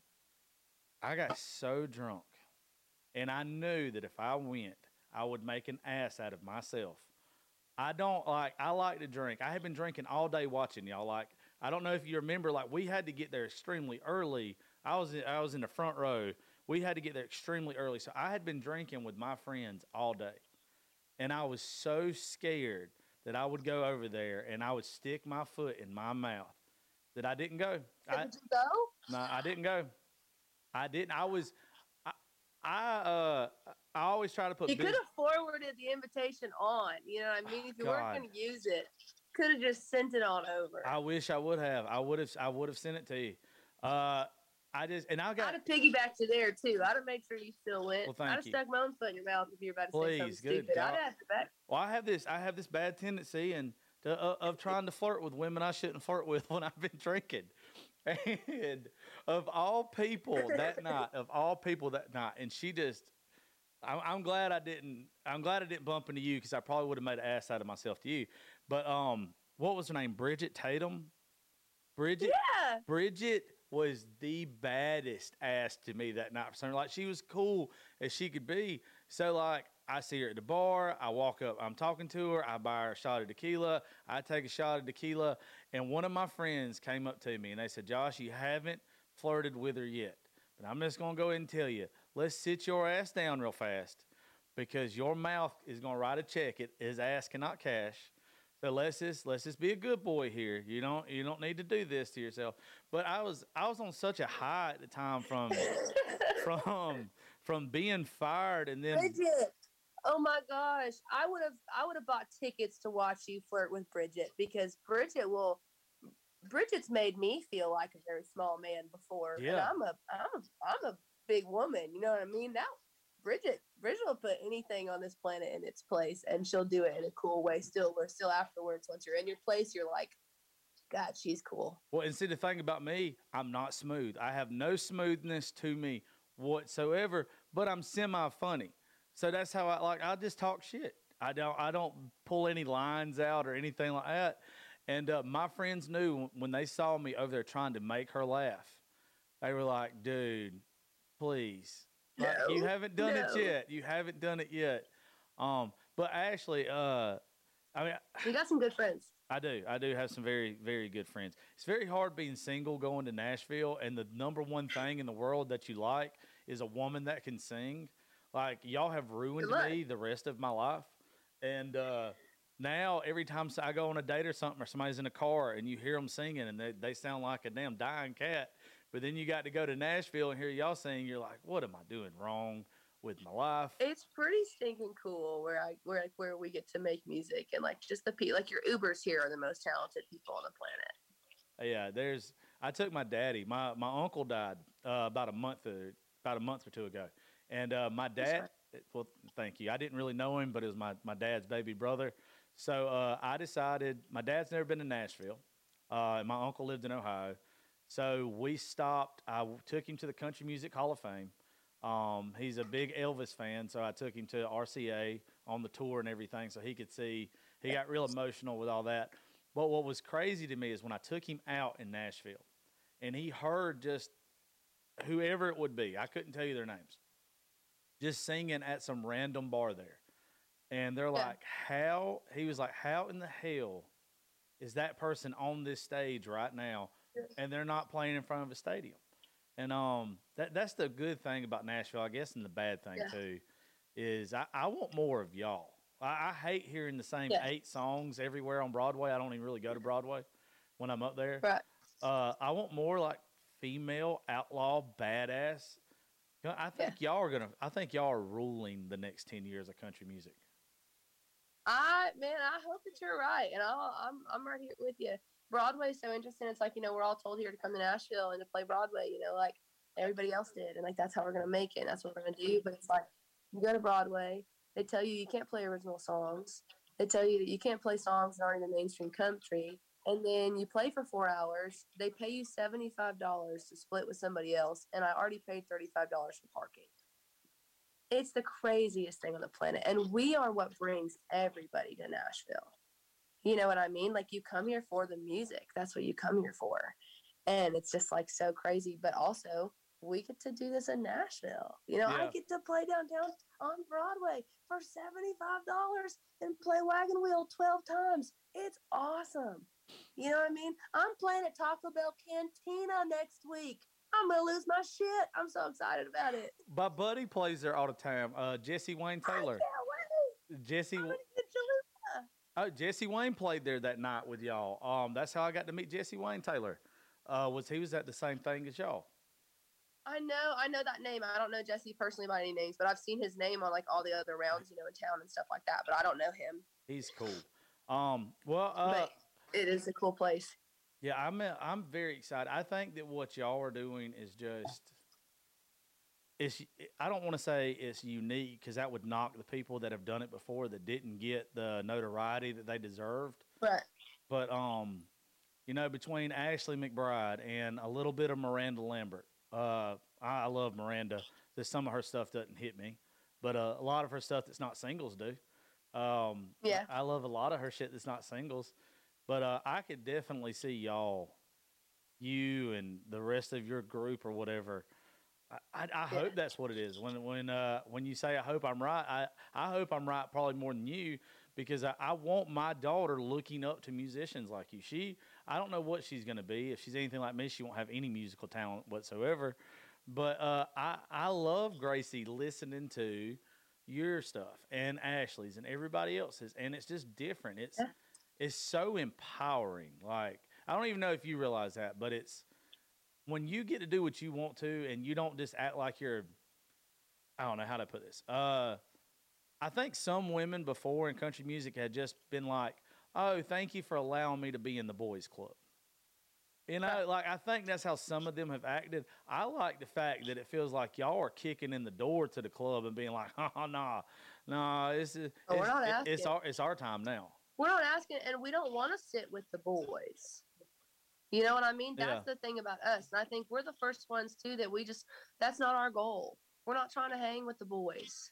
Speaker 5: I got so drunk. And I knew that if I went, I would make an ass out of myself. I don't like, I like to drink. I have been drinking all day watching y'all. Like, I don't know if you remember, like, we had to get there extremely early. I was, I was in the front row. We had to get there extremely early. So I had been drinking with my friends all day. And I was so scared that I would go over there and I would stick my foot in my mouth that I didn't go.
Speaker 6: Did
Speaker 5: I,
Speaker 6: you go?
Speaker 5: No, I didn't go. I didn't. I was, I, I, uh, I always try to put.
Speaker 6: You could have forwarded the invitation on. You know what I mean? If you
Speaker 5: God.
Speaker 6: weren't going to use it, could have just sent it on over.
Speaker 5: I wish I would have. I would have. I would have sent it to you. Uh, I just and I got.
Speaker 6: I'd have piggybacked you there too. I'd have made sure you still went.
Speaker 5: Well, thank
Speaker 6: I'd have
Speaker 5: you.
Speaker 6: stuck my own foot in your mouth if you were about to
Speaker 5: Please,
Speaker 6: say something
Speaker 5: good
Speaker 6: stupid.
Speaker 5: God.
Speaker 6: I'd have to back.
Speaker 5: Well, I have this. I have this bad tendency and to, uh, of trying to flirt with women I shouldn't flirt with when I've been drinking. And of all people that night, of all people that night, and she just. I'm, I'm glad I didn't. I'm glad I didn't bump into you because I probably would have made an ass out of myself to you. But um, what was her name? Bridget Tatum. Bridget.
Speaker 6: Yeah.
Speaker 5: Bridget was the baddest ass to me that night. For something like she was cool as she could be. So like I see her at the bar. I walk up. I'm talking to her. I buy her a shot of tequila. I take a shot of tequila, and one of my friends came up to me and they said, "Josh, you haven't flirted with her yet, but I'm just gonna go ahead and tell you." Let's sit your ass down real fast because your mouth is going to write a check. It, his ass cannot cash. So let's just let's just be a good boy here. You don't you don't need to do this to yourself. But I was I was on such a high at the time from from from being fired and then
Speaker 6: Bridget. Oh my gosh, I would have I would have bought tickets to watch you flirt with Bridget because Bridget will. Bridget's made me feel like a very small man before, and
Speaker 5: Yeah.
Speaker 6: I'm a I'm a I'm a big woman. You know what I mean? Now, Bridget Bridget will put anything on this planet in its place, and she'll do it in a cool way. Still, where still afterwards, once you're in your place, you're like, God, she's cool.
Speaker 5: Well, and see, the thing about me, I'm not smooth. I have no smoothness to me whatsoever, but I'm semi-funny. So that's how I like. I just talk shit. I don't. I don't pull any lines out or anything like that. And uh, my friends knew when they saw me over there trying to make her laugh. They were like, "Dude, please, like,
Speaker 6: No,
Speaker 5: you haven't done
Speaker 6: no.
Speaker 5: it yet. You haven't done it yet." Um, but Ashley, uh, I mean,
Speaker 6: You got some good friends.
Speaker 5: I do. I do have some very, very good friends. It's very hard being single going to Nashville, and the number one thing in the world that you like is a woman that can sing. Like, y'all have ruined
Speaker 6: Good luck.
Speaker 5: me the rest of my life. And uh, now, every time I go on a date or something, or somebody's in a car and you hear them singing and they, they sound like a damn dying cat, but then you got to go to Nashville and hear y'all sing, you're like, what am I doing wrong with my life?
Speaker 6: It's pretty stinking cool where I where like where we get to make music and like just the pe like your Ubers here are the most talented people on the planet.
Speaker 5: Yeah, there's. I took my daddy. My my uncle died uh, about a month or about a month or two ago, and uh, my dad. Well, thank you. I didn't really know him, but it was my my dad's baby brother. So uh, I decided. My dad's never been to Nashville. Uh, and my uncle lived in Ohio, so we stopped. I w- took him to the Country Music Hall of Fame. Um, he's a big Elvis fan, so I took him to R C A on the tour and everything, so he could see. He got real emotional with all that. But what was crazy to me is when I took him out in Nashville, and he heard just whoever it would be, I couldn't tell you their names, just singing at some random bar there, and they're
Speaker 6: Yeah.
Speaker 5: like, "How?" He was like, "How in the hell is that person on this stage right now, and they're not playing in front of a stadium?" And um, that that's the good thing about Nashville, I guess, and the bad thing
Speaker 6: Yeah.
Speaker 5: too, is I, I want more of y'all. I, I hate hearing the same
Speaker 6: Yeah.
Speaker 5: eight songs everywhere on Broadway. I don't even really go to Broadway when I'm up there.
Speaker 6: Right.
Speaker 5: Uh, I want more like female outlaw badass. You know, I think y'all are gonna. I think y'all are ruling the next ten years of country music.
Speaker 6: I man, I hope that you're right, and I'll, I'm I'm right here with you. Broadway's so interesting. It's like, you know, we're all told here to come to Nashville and to play Broadway, you know, like everybody else did, and like that's how we're gonna make it. And that's what we're gonna do. But it's like you go to Broadway, they tell you you can't play original songs. They tell you that you can't play songs that aren't even mainstream country. And then you play for four hours. They pay you seventy-five dollars to split with somebody else, and I already paid thirty-five dollars for parking. It's the craziest thing on the planet. And we are what brings everybody to Nashville. You know what I mean? Like, you come here for the music. That's what you come here for. And it's just like so crazy. But also, we get to do this in Nashville. You know, I
Speaker 5: Yeah.
Speaker 6: get to play downtown on Broadway for seventy-five dollars and play Wagon Wheel twelve times. It's awesome. You know what I mean? I'm playing at Taco Bell Cantina next week. I'm going to lose my shit. I'm so excited about it.
Speaker 5: My buddy plays there all the time. Uh, Jesse Wayne Taylor.
Speaker 6: I can't wait.
Speaker 5: Jesse.
Speaker 6: I'm going to get Jalula.
Speaker 5: Oh, Jesse Wayne played there that night with y'all. Um, that's how I got to meet Jesse Wayne Taylor. Uh, was he was at the same thing as y'all?
Speaker 6: I know, I know that name. I don't know Jesse personally by any names, but I've seen his name on like all the other rounds, you know, in town and stuff like that. But I don't know him.
Speaker 5: He's cool. Um, well, uh,
Speaker 6: But it is a cool place.
Speaker 5: yeah, I'm uh, I'm very excited. I think that what y'all are doing is just it's. I don't want to say it's unique because that would knock the people that have done it before that didn't get the notoriety that they deserved.
Speaker 6: Right.
Speaker 5: But um, you know, between Ashley McBride and a little bit of Miranda Lambert, uh, I, I love Miranda. There's some of her stuff doesn't hit me, but uh, a lot of her stuff that's not singles do. Um,
Speaker 6: Yeah.
Speaker 5: I love a lot of her shit that's not singles, but uh, I could definitely see y'all, you and the rest of your group or whatever. I, I, I
Speaker 6: Yeah.
Speaker 5: hope that's what it is. When when uh, when you say I hope I'm right, I, I hope I'm right probably more than you because I, I want my daughter looking up to musicians like you. She I don't know what she's going to be. If she's anything like me, she won't have any musical talent whatsoever. But uh, I I love Gracie listening to your stuff and Ashley's and everybody else's, and it's just different. It's
Speaker 6: Yeah.
Speaker 5: it's so empowering. Like I don't even know if you realize that, but it's when you get to do what you want to, and you don't just act like you're. I don't know how to put this. Uh, I think some women before in country music had just been like, "Oh, thank you for allowing me to be in the boys' club." You know, like I think that's how some of them have acted. I like the fact that it feels like y'all are kicking in the door to the club and being like, "Oh, nah, nah, this is
Speaker 6: Oh, we're
Speaker 5: it's,
Speaker 6: not
Speaker 5: it-
Speaker 6: asking.
Speaker 5: it's our it's our time now."
Speaker 6: We're not asking, and we don't want to sit with the boys. You know what I mean? That's
Speaker 5: Yeah.
Speaker 6: the thing about us. And I think we're the first ones too that we just that's not our goal. We're not trying to hang with the boys.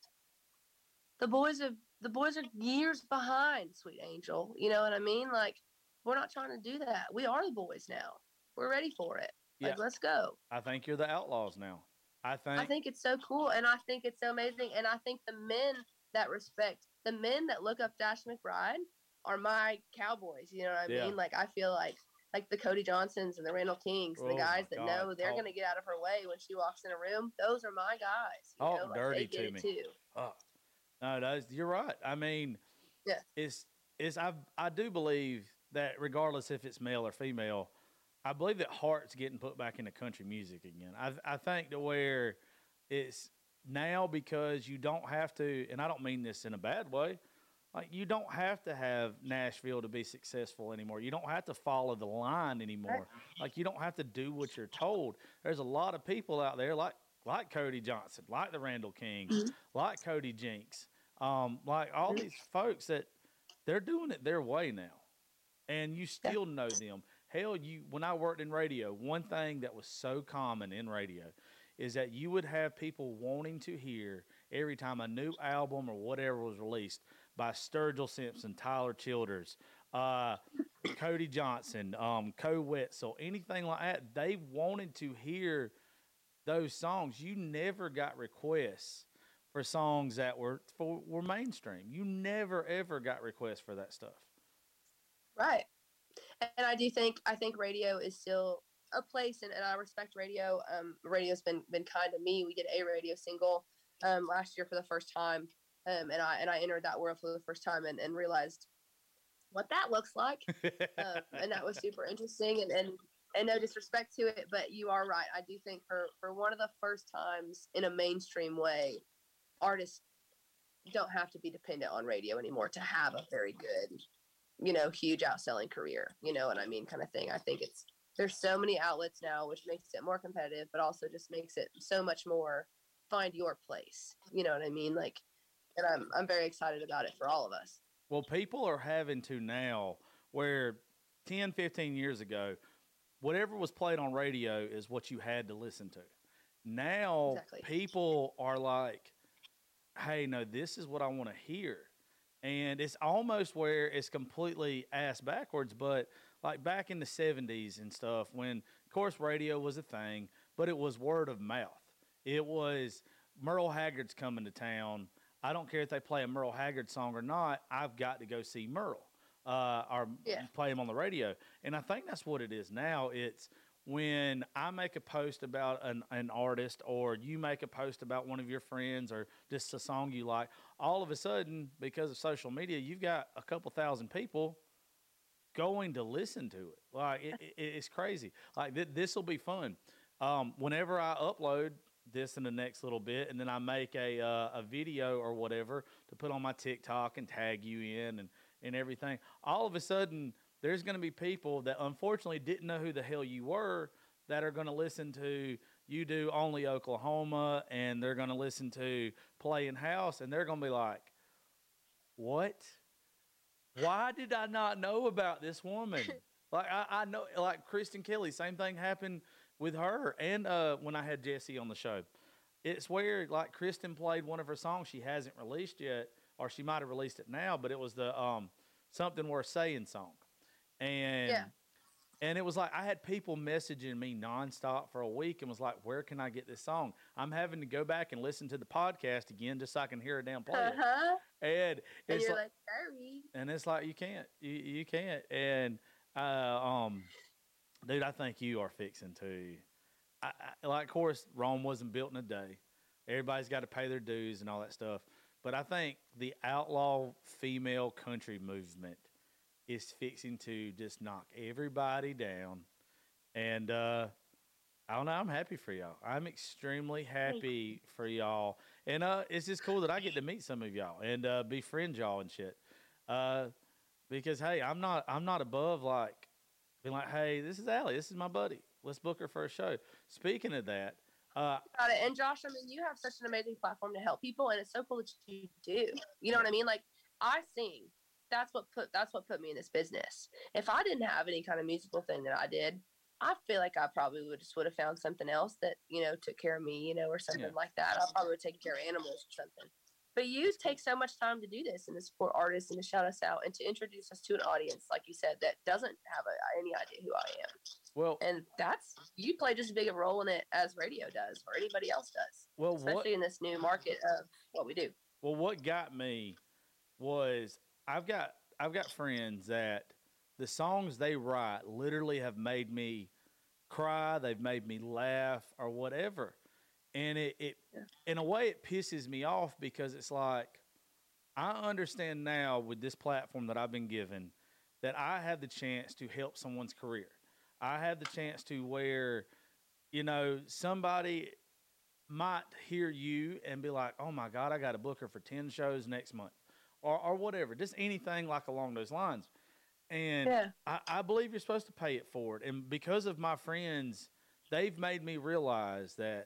Speaker 6: The boys are the boys are years behind, Sweet Angel. You know what I mean? Like we're not trying to do that. We are the boys now. We're ready for it. Like
Speaker 5: Yeah.
Speaker 6: let's go.
Speaker 5: I think you're the outlaws now. I think.
Speaker 6: I think it's so cool and I think it's so amazing. And I think the men that respect the men that look up Dash McBride are my cowboys. You know what I
Speaker 5: Yeah.
Speaker 6: mean? Like I feel like like the Cody Johnsons and the Randall Kings,
Speaker 5: Oh
Speaker 6: the guys
Speaker 5: my
Speaker 6: that
Speaker 5: God.
Speaker 6: know they're
Speaker 5: Talk-
Speaker 6: going to get out of her way when she walks in a room. Those are my guys. You
Speaker 5: Talk
Speaker 6: know, like
Speaker 5: dirty
Speaker 6: they get
Speaker 5: to
Speaker 6: it
Speaker 5: me.
Speaker 6: too.
Speaker 5: Oh, no, that's, you're right. I mean,
Speaker 6: Yeah.
Speaker 5: it's it's I I do believe that regardless if it's male or female, I believe that heart's getting put back into country music again. I I think to where it's now because you don't have to, and I don't mean this in a bad way. Like you don't have to have Nashville to be successful anymore. You don't have to follow the line anymore. Like you don't have to do what you're told. There's a lot of people out there like like Cody Johnson, like the Randall Kings, like Cody Jinks, um, like all these folks that they're doing it their way now, and you still know them. Hell, you when I worked in radio, one thing that was so common in radio is that you would have people wanting to hear every time a new album or whatever was released by Sturgill Simpson, Tyler Childers, uh, Cody Johnson, um, Co Wetzel, anything like that. They wanted to hear those songs. You never got requests for songs that were for, were mainstream. You never ever got requests for that stuff.
Speaker 6: Right. And I do think I think radio is still a place, and, and I respect radio. Um, radio's been been kind to me. We did a radio single um, last year for the first time, um, and I and I entered that world for the first time and, and realized what that looks like, um, and that was super interesting. And, and and no disrespect to it, but you are right. I do think for for one of the first times in a mainstream way, artists don't have to be dependent on radio anymore to have a very good, you know, huge outselling career, you know what I mean, kind of thing. I think it's, there's so many outlets now, which makes it more competitive, but also just makes it so much more find your place, you know what I mean? Like, and I'm, I'm very excited about it for all of us.
Speaker 5: Well, people are having to now where ten, fifteen years ago, whatever was played on radio is what you had to listen to. Now
Speaker 6: Exactly.
Speaker 5: people are like, hey, no, this is what I want to hear. And it's almost where it's completely ass backwards, but like back in the seventies and stuff, when, of course, radio was a thing, but it was word of mouth. It was Merle Haggard's coming to town. I don't care if they play a Merle Haggard song or not. I've got to go see Merle uh, or
Speaker 6: Yeah.
Speaker 5: play him on the radio. And I think that's what it is now. It's when I make a post about an, an artist, or you make a post about one of your friends, or just a song you like, all of a sudden, because of social media, you've got a couple thousand people going to listen to it. Like it, it, it's crazy. Like th- this will be fun. Um, whenever I upload this in the next little bit, and then I make a uh, a video or whatever to put on my TikTok and tag you in and and everything, all of a sudden there's going to be people that unfortunately didn't know who the hell you were that are going to listen to you do Only Oklahoma, and they're going to listen to Playing House, and they're going to be like, what? Why did I not know about this woman? Like, I, I know, like Kristen Kelly, same thing happened with her. And uh, when I had Jesse on the show, it's where, like, Kristen played one of her songs she hasn't released yet, or she might have released it now, but it was the um, Something Worth Saying song. And
Speaker 6: Yeah.
Speaker 5: and it was like I had people messaging me nonstop for a week and was like, where can I get this song? I'm having to go back and listen to the podcast again just so I can hear a damn play it.
Speaker 6: Uh-huh.
Speaker 5: And
Speaker 6: And
Speaker 5: it's
Speaker 6: you're
Speaker 5: like,
Speaker 6: like, sorry.
Speaker 5: and it's like you can't, you, you can't. And uh, um, dude, I think you are fixing to. I, I, like, of course, Rome wasn't built in a day. Everybody's got to pay their dues and all that stuff. But I think the outlaw female country movement is fixing to just knock everybody down. And uh, I don't know. I'm happy for y'all. I'm extremely happy for y'all, and uh, it's just cool that I get to meet some of y'all and uh, befriend y'all and shit. Uh, because hey, I'm not I'm not above like being like, hey, this is Allie, this is my buddy. Let's book her for a show. Speaking of that, uh,
Speaker 6: Got it. And Josh, I mean, you have such an amazing platform to help people, and it's so cool that you do. You know what I mean? Like, I sing. That's what put that's what put me in this business. If I didn't have any kind of musical thing that I did, I feel like I probably would just would have found something else that, you know, took care of me, you know, or something
Speaker 5: Yeah.
Speaker 6: like that. I probably would take care of animals or something. But you take so much time to do this and to support artists and to shout us out and to introduce us to an audience, like you said, that doesn't have a, any idea who I am.
Speaker 5: well,
Speaker 6: And that's, you play just as big a role in it as radio does or anybody else does,
Speaker 5: well,
Speaker 6: especially
Speaker 5: what
Speaker 6: in this new market of what we do.
Speaker 5: well, what got me was I've got I've got friends that the songs they write literally have made me cry, they've made me laugh or whatever. And it, it
Speaker 6: Yeah.
Speaker 5: in a way it pisses me off because it's like I understand now with this platform that I've been given that I have the chance to help someone's career. I have the chance to where, you know, somebody might hear you and be like, oh my God, I got to book her for ten shows next month or, or whatever, just anything like along those lines. And
Speaker 6: Yeah.
Speaker 5: I, I believe you're supposed to pay it forward. And because of my friends, they've made me realize that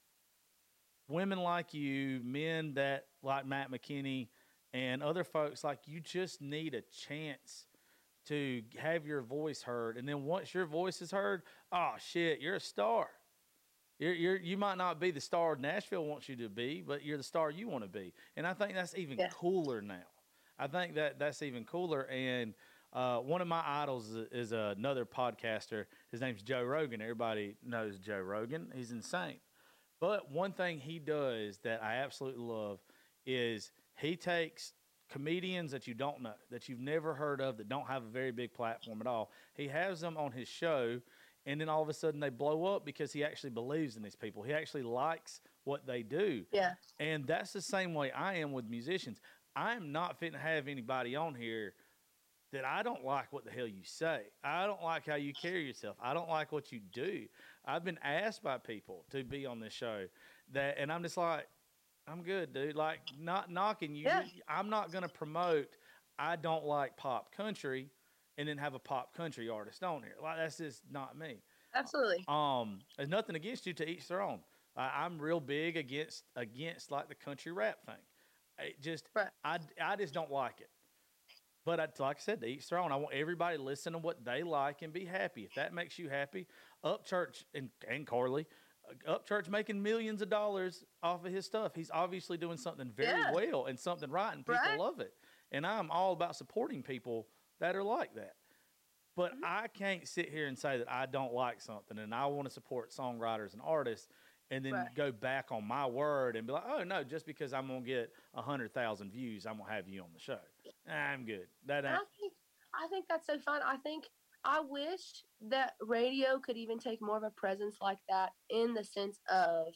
Speaker 5: women like you, men that like Matt McKinney, and other folks like you just need a chance to have your voice heard. And then once your voice is heard, oh shit, you're a star. You're, you're, you might not be the star Nashville wants you to be, but you're the star you want to be. And I think that's even
Speaker 6: Yeah.
Speaker 5: cooler now. I think that that's even cooler. And uh, one of my idols is, is another podcaster. His name's Joe Rogan. Everybody knows Joe Rogan. He's insane. But one thing he does that I absolutely love is he takes comedians that you don't know, that you've never heard of, that don't have a very big platform at all. He has them on his show, and then all of a sudden they blow up because he actually believes in these people. He actually likes what they do.
Speaker 6: Yeah.
Speaker 5: And that's the same way I am with musicians. I am not fitting to have anybody on here that I don't like what the hell you say. I don't like how you carry yourself. I don't like what you do. I've been asked by people to be on this show that, and I'm just like, I'm good, dude. Like, not knocking you.
Speaker 6: Yeah.
Speaker 5: I'm not going to promote I don't like pop country and then have a pop country artist on here. Like, that's just not me.
Speaker 6: Absolutely.
Speaker 5: Um, there's nothing against you, to each their own. I, I'm real big against against like the country rap thing. It just
Speaker 6: Right.
Speaker 5: I, I just don't like it. But I, like I said, to each their own. I want everybody to listen to what they like and be happy. If that makes you happy, Upchurch and and Carly, uh, Upchurch making millions of dollars off of his stuff. He's obviously doing something very
Speaker 6: Yeah.
Speaker 5: well and something right, and people
Speaker 6: Right.
Speaker 5: love it. And I'm all about supporting people that are like that. But
Speaker 6: Mm-hmm.
Speaker 5: I can't sit here and say that I don't like something and I want to support songwriters and artists and then
Speaker 6: Right.
Speaker 5: go back on my word and be like, oh, no, just because I'm going to get one hundred thousand views, I'm going to have you on the show. I'm good. That
Speaker 6: And
Speaker 5: ain't.
Speaker 6: I think I think that's so fun. I think I wish that radio could even take more of a presence like that in the sense of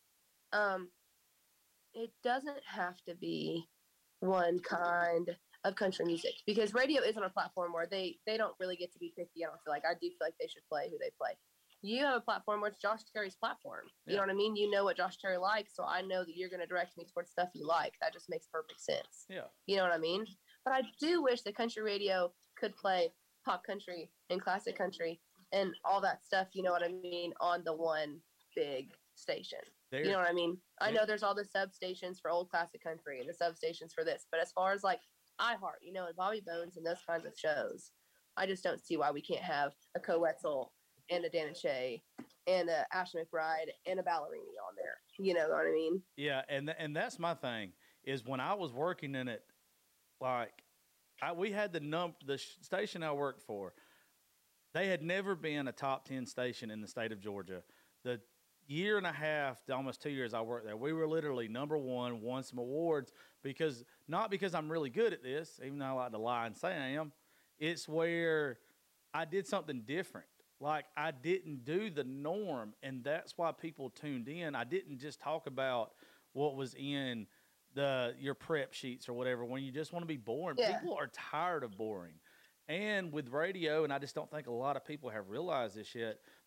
Speaker 6: um it doesn't have to be one kind of country music because radio is on a platform where they they don't really get to be picky. I don't feel like I do feel like they should play who they play. You have a platform where it's Josh Terry's platform. You
Speaker 5: Yeah.
Speaker 6: know what I mean? You know what Josh Terry likes, so I know that you're going to direct me towards stuff you like. That just makes perfect sense.
Speaker 5: Yeah.
Speaker 6: You know what I mean? But I do wish that country radio could play pop country and classic country and all that stuff, you know what I mean, on the one big station.
Speaker 5: There,
Speaker 6: You know what I mean? I
Speaker 5: Yeah.
Speaker 6: know there's all the substations for old classic country and the substations for this, but as far as like iHeart, you know, and Bobby Bones and those kinds of shows, I just don't see why we can't have a Co Wetzel and a Dan and Shay and a Ashley McBride and a Ballerini on there. You know what I mean?
Speaker 5: Yeah, and th- and that's my thing is when I was working in it, like I, we had the num the sh- station I worked for. They had never been a top ten station in the state of Georgia. The year and a half, to almost two years I worked there, we were literally number one, won some awards because not because I'm really good at this, even though I like to lie and say I am. It's where I did something different. Like I didn't do the norm, and that's why people tuned in. I didn't just talk about what was in the your prep sheets or whatever when you just want to be boring.
Speaker 6: Yeah.
Speaker 5: People are tired of boring. And with radio, and I just don't think a lot of people have realized this yet,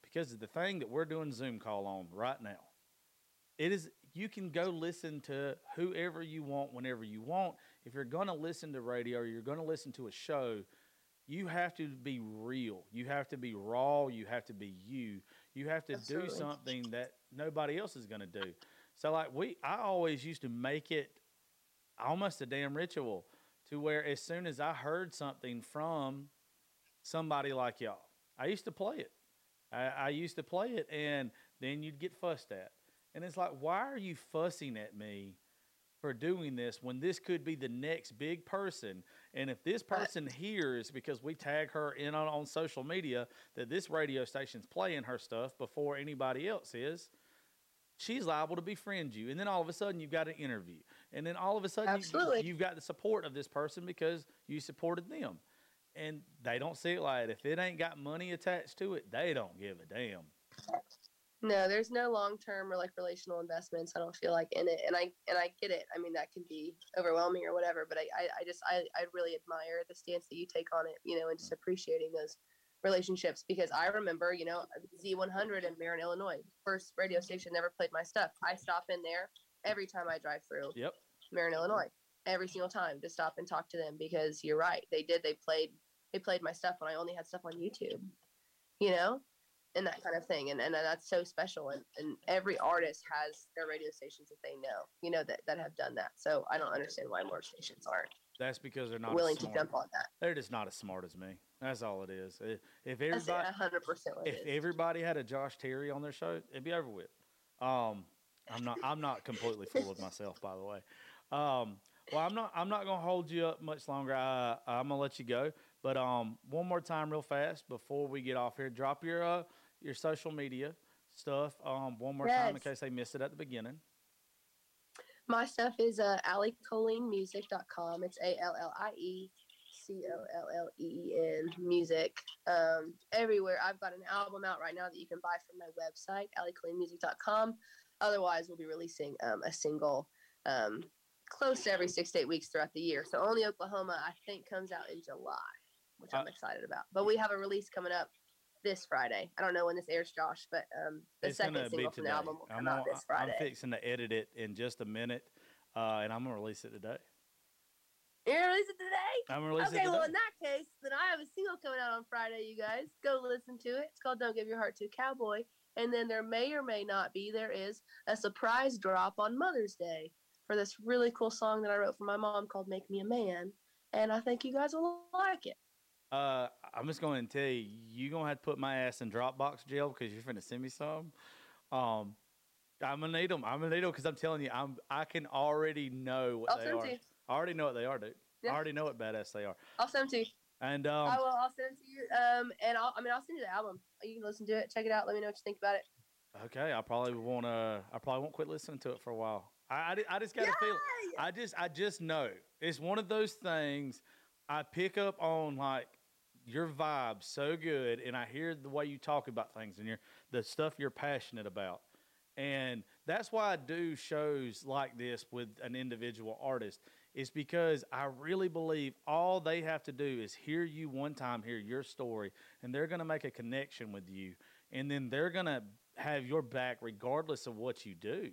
Speaker 5: because of the thing that we're doing Zoom call on right now. It is, you can go listen to whoever you want whenever you want. If you're going to listen to radio or you're going to listen to a show, you have to be real. You have to be raw. You have to be you. You have to
Speaker 6: Absolutely.
Speaker 5: do something that nobody else is going to do. So like we, I always used to make it almost a damn ritual to where as soon as I heard something from somebody like y'all, I used to play it. I, I used to play it, and then you'd get fussed at. And it's like, why are you fussing at me for doing this when this could be the next big person? And if this person hears, because we tag her in on, on social media, that this radio station's playing her stuff before anybody else is, she's liable to befriend you. And then all of a sudden you've got an interview. And then all of a sudden you, you've got the support of this person because you supported them. And they don't see it like that. If it ain't got money attached to it, they don't give a damn.
Speaker 6: No, there's no long-term or like relational investments. I don't feel like in it, and I and I get it. I mean, that can be overwhelming or whatever. But I, I, I just I, I really admire the stance that you take on it, you know, and just appreciating those relationships. Because I remember, you know, Z one hundred in Marion, Illinois, first radio station never played my stuff. I stop in there every time I drive through
Speaker 5: Yep.
Speaker 6: Marion, Illinois, every single time to stop and talk to them, because you're right, they did. They played they played my stuff when I only had stuff on YouTube, you know. And that kind of thing. And and that's so special. And, and every artist has their radio stations that they know, you know, that, that have done that. So I don't understand why more stations aren't.
Speaker 5: That's because they're not
Speaker 6: willing
Speaker 5: as smart.
Speaker 6: to jump on that.
Speaker 5: They're just not as smart as me. That's all it is. If
Speaker 6: That's
Speaker 5: everybody,
Speaker 6: one hundred percent what it
Speaker 5: if
Speaker 6: is.
Speaker 5: everybody had a Josh Terry on their show, it'd be over with. Um, I'm not. I'm not completely full of myself, by the way. Um, well, I'm not. I'm not gonna hold you up much longer. I, I'm gonna let you go. But um, one more time, real fast, before we get off here, drop your uh. your social media stuff um, one more
Speaker 6: yes.
Speaker 5: time in case they missed it at the beginning.
Speaker 6: My stuff is uh, allie colleen music dot com. It's A L L I E C O L L E E N music. Um, everywhere. I've got an album out right now that you can buy from my website, allie colleen music dot com. Otherwise, we'll be releasing um, a single um, close to every six to eight weeks throughout the year. So Only Oklahoma, I think, comes out in July, which I'm uh, excited about. But we have a release coming up this Friday. I don't know when this airs, Josh, but um, the
Speaker 5: it's
Speaker 6: second single from the album will come
Speaker 5: I'm
Speaker 6: out this Friday.
Speaker 5: I'm fixing to edit it in just a minute, uh, and I'm going to release it today.
Speaker 6: You're going to release it today?
Speaker 5: I'm going to release
Speaker 6: okay,
Speaker 5: it today.
Speaker 6: Okay, well, in that case, then I have a single coming out on Friday, you guys. Go listen to it. It's called Don't Give Your Heart to a Cowboy. And then there may or may not be, there is a surprise drop on Mother's Day for this really cool song that I wrote for my mom called Make Me a Man. And I think you guys will like it.
Speaker 5: Uh, I'm just going to tell you, you're going to have to put my ass in Dropbox jail because you're finna send me some. Um, I'm going to need them. I'm going to need them because I'm telling you, I'm, I can already know what
Speaker 6: I'll
Speaker 5: they
Speaker 6: send
Speaker 5: are.
Speaker 6: To you.
Speaker 5: I already know what they are, dude. Yeah. I already know what badass they are.
Speaker 6: I'll send them to you.
Speaker 5: And um,
Speaker 6: I will. I'll send it to you. Um, and I'll. I mean, I'll send you the album. You can listen to it. Check it out. Let me know what you think about it.
Speaker 5: Okay, I probably won't. Uh, I probably won't quit listening to it for a while. I, I, I just got to feel. I just, I just know it's one of those things. I pick up on like your vibe so good, and I hear the way you talk about things and your the stuff you're passionate about, and that's why I do shows like this with an individual artist. Is because I really believe all they have to do is hear you one time, hear your story, and they're going to make a connection with you, and then they're going to have your back regardless of what you do.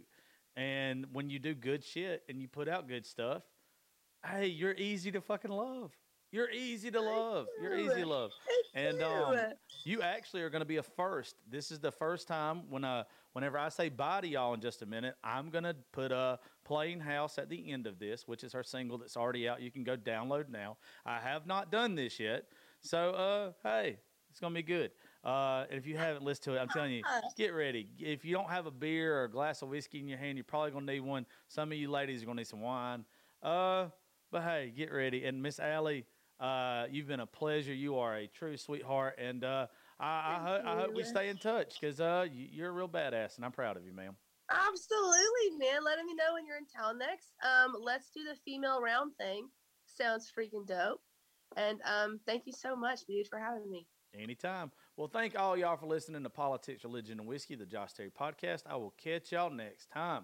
Speaker 5: And when you do good shit and you put out good stuff, hey, you're easy to fucking love. You're easy to love. You're easy to love. And um, you actually are going to be a first. This is the first time when uh, whenever I say bye to y'all in just a minute, I'm going to put a Plain House at the end of this, which is her single that's already out. You can go download now. I have not done this yet. So, uh, hey, it's going to be good. Uh, and if you haven't listened to it, I'm telling you, get ready. If you don't have a beer or a glass of whiskey in your hand, you're probably going to need one. Some of you ladies are going to need some wine. Uh, but, hey, get ready. And Miss Allie, Uh, you've been a pleasure. You are a true sweetheart, and uh, I, I, ho- I hope we stay in touch because uh, you, you're a real badass, and I'm proud of you, ma'am.
Speaker 6: Absolutely, man. Letting me know when you're in town next. Um, let's do the female round thing. Sounds freaking dope. And um, thank you so much, dude, for having me.
Speaker 5: Anytime. Well, thank all y'all for listening to Politics, Religion, and Whiskey, the Josh Terry Podcast. I will catch y'all next time.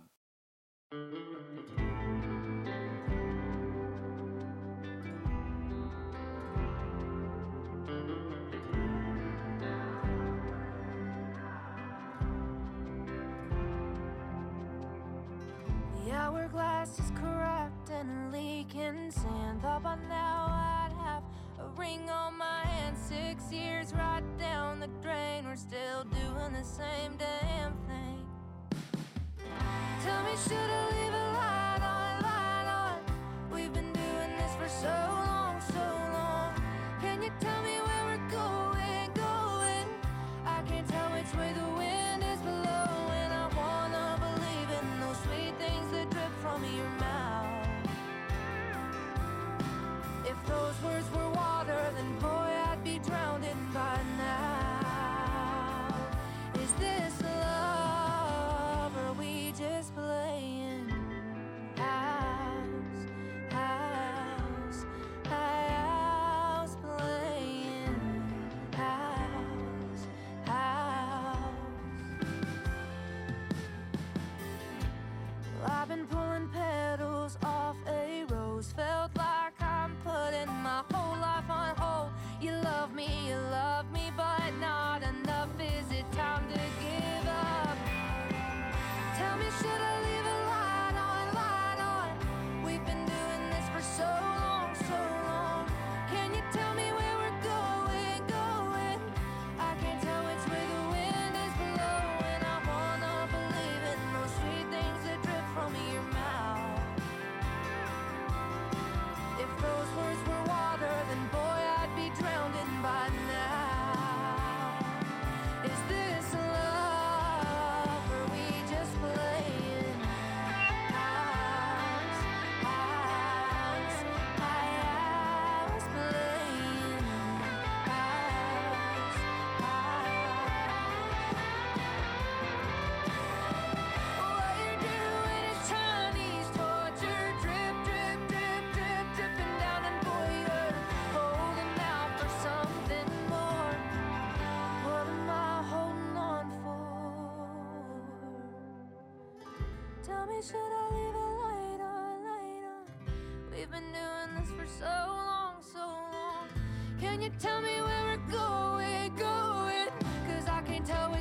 Speaker 7: hourglass is corrupt and leaking sand. Thought by now I'd have a ring on my hand. Six years right down the drain, we're still doing the same damn thing. Tell me, should I leave a light on, light on? We've been doing this for so long, so long. Can you tell me where we're going, going? I can't tell which way the wind is blowing. I wanna believe in those sweet things that drip from your mouth. If those words were water, then boy, I'd be drowned in by now. Is this love, or are we just playing house, house, house, playing house, house? Well, I've been pulling petals off a rose. Felt like I'm putting my whole life on hold. You love me, you love me, but not enough. Is it time to give up? Tell me, should I leave a light on, light on? We've been doing this for so long, so long. Can you tell me where we're going, going? I can't tell which way the wind is blowing. I wanna believe in those sweet things that drip from your mouth. If those words were water, then boy, I'd be drowned in by now. Is this love, or are we just playing house, house, house, playing house, house? What you're doing is Chinese torture. Drip, drip, drip, drip, dripping down, and boy, you're holding out for something more. What am I holding on for? Tell me, should I leave a light on, light on? We've been doing this for so long, so long. Can you tell me where we're going, going? 'Cause I can't tell which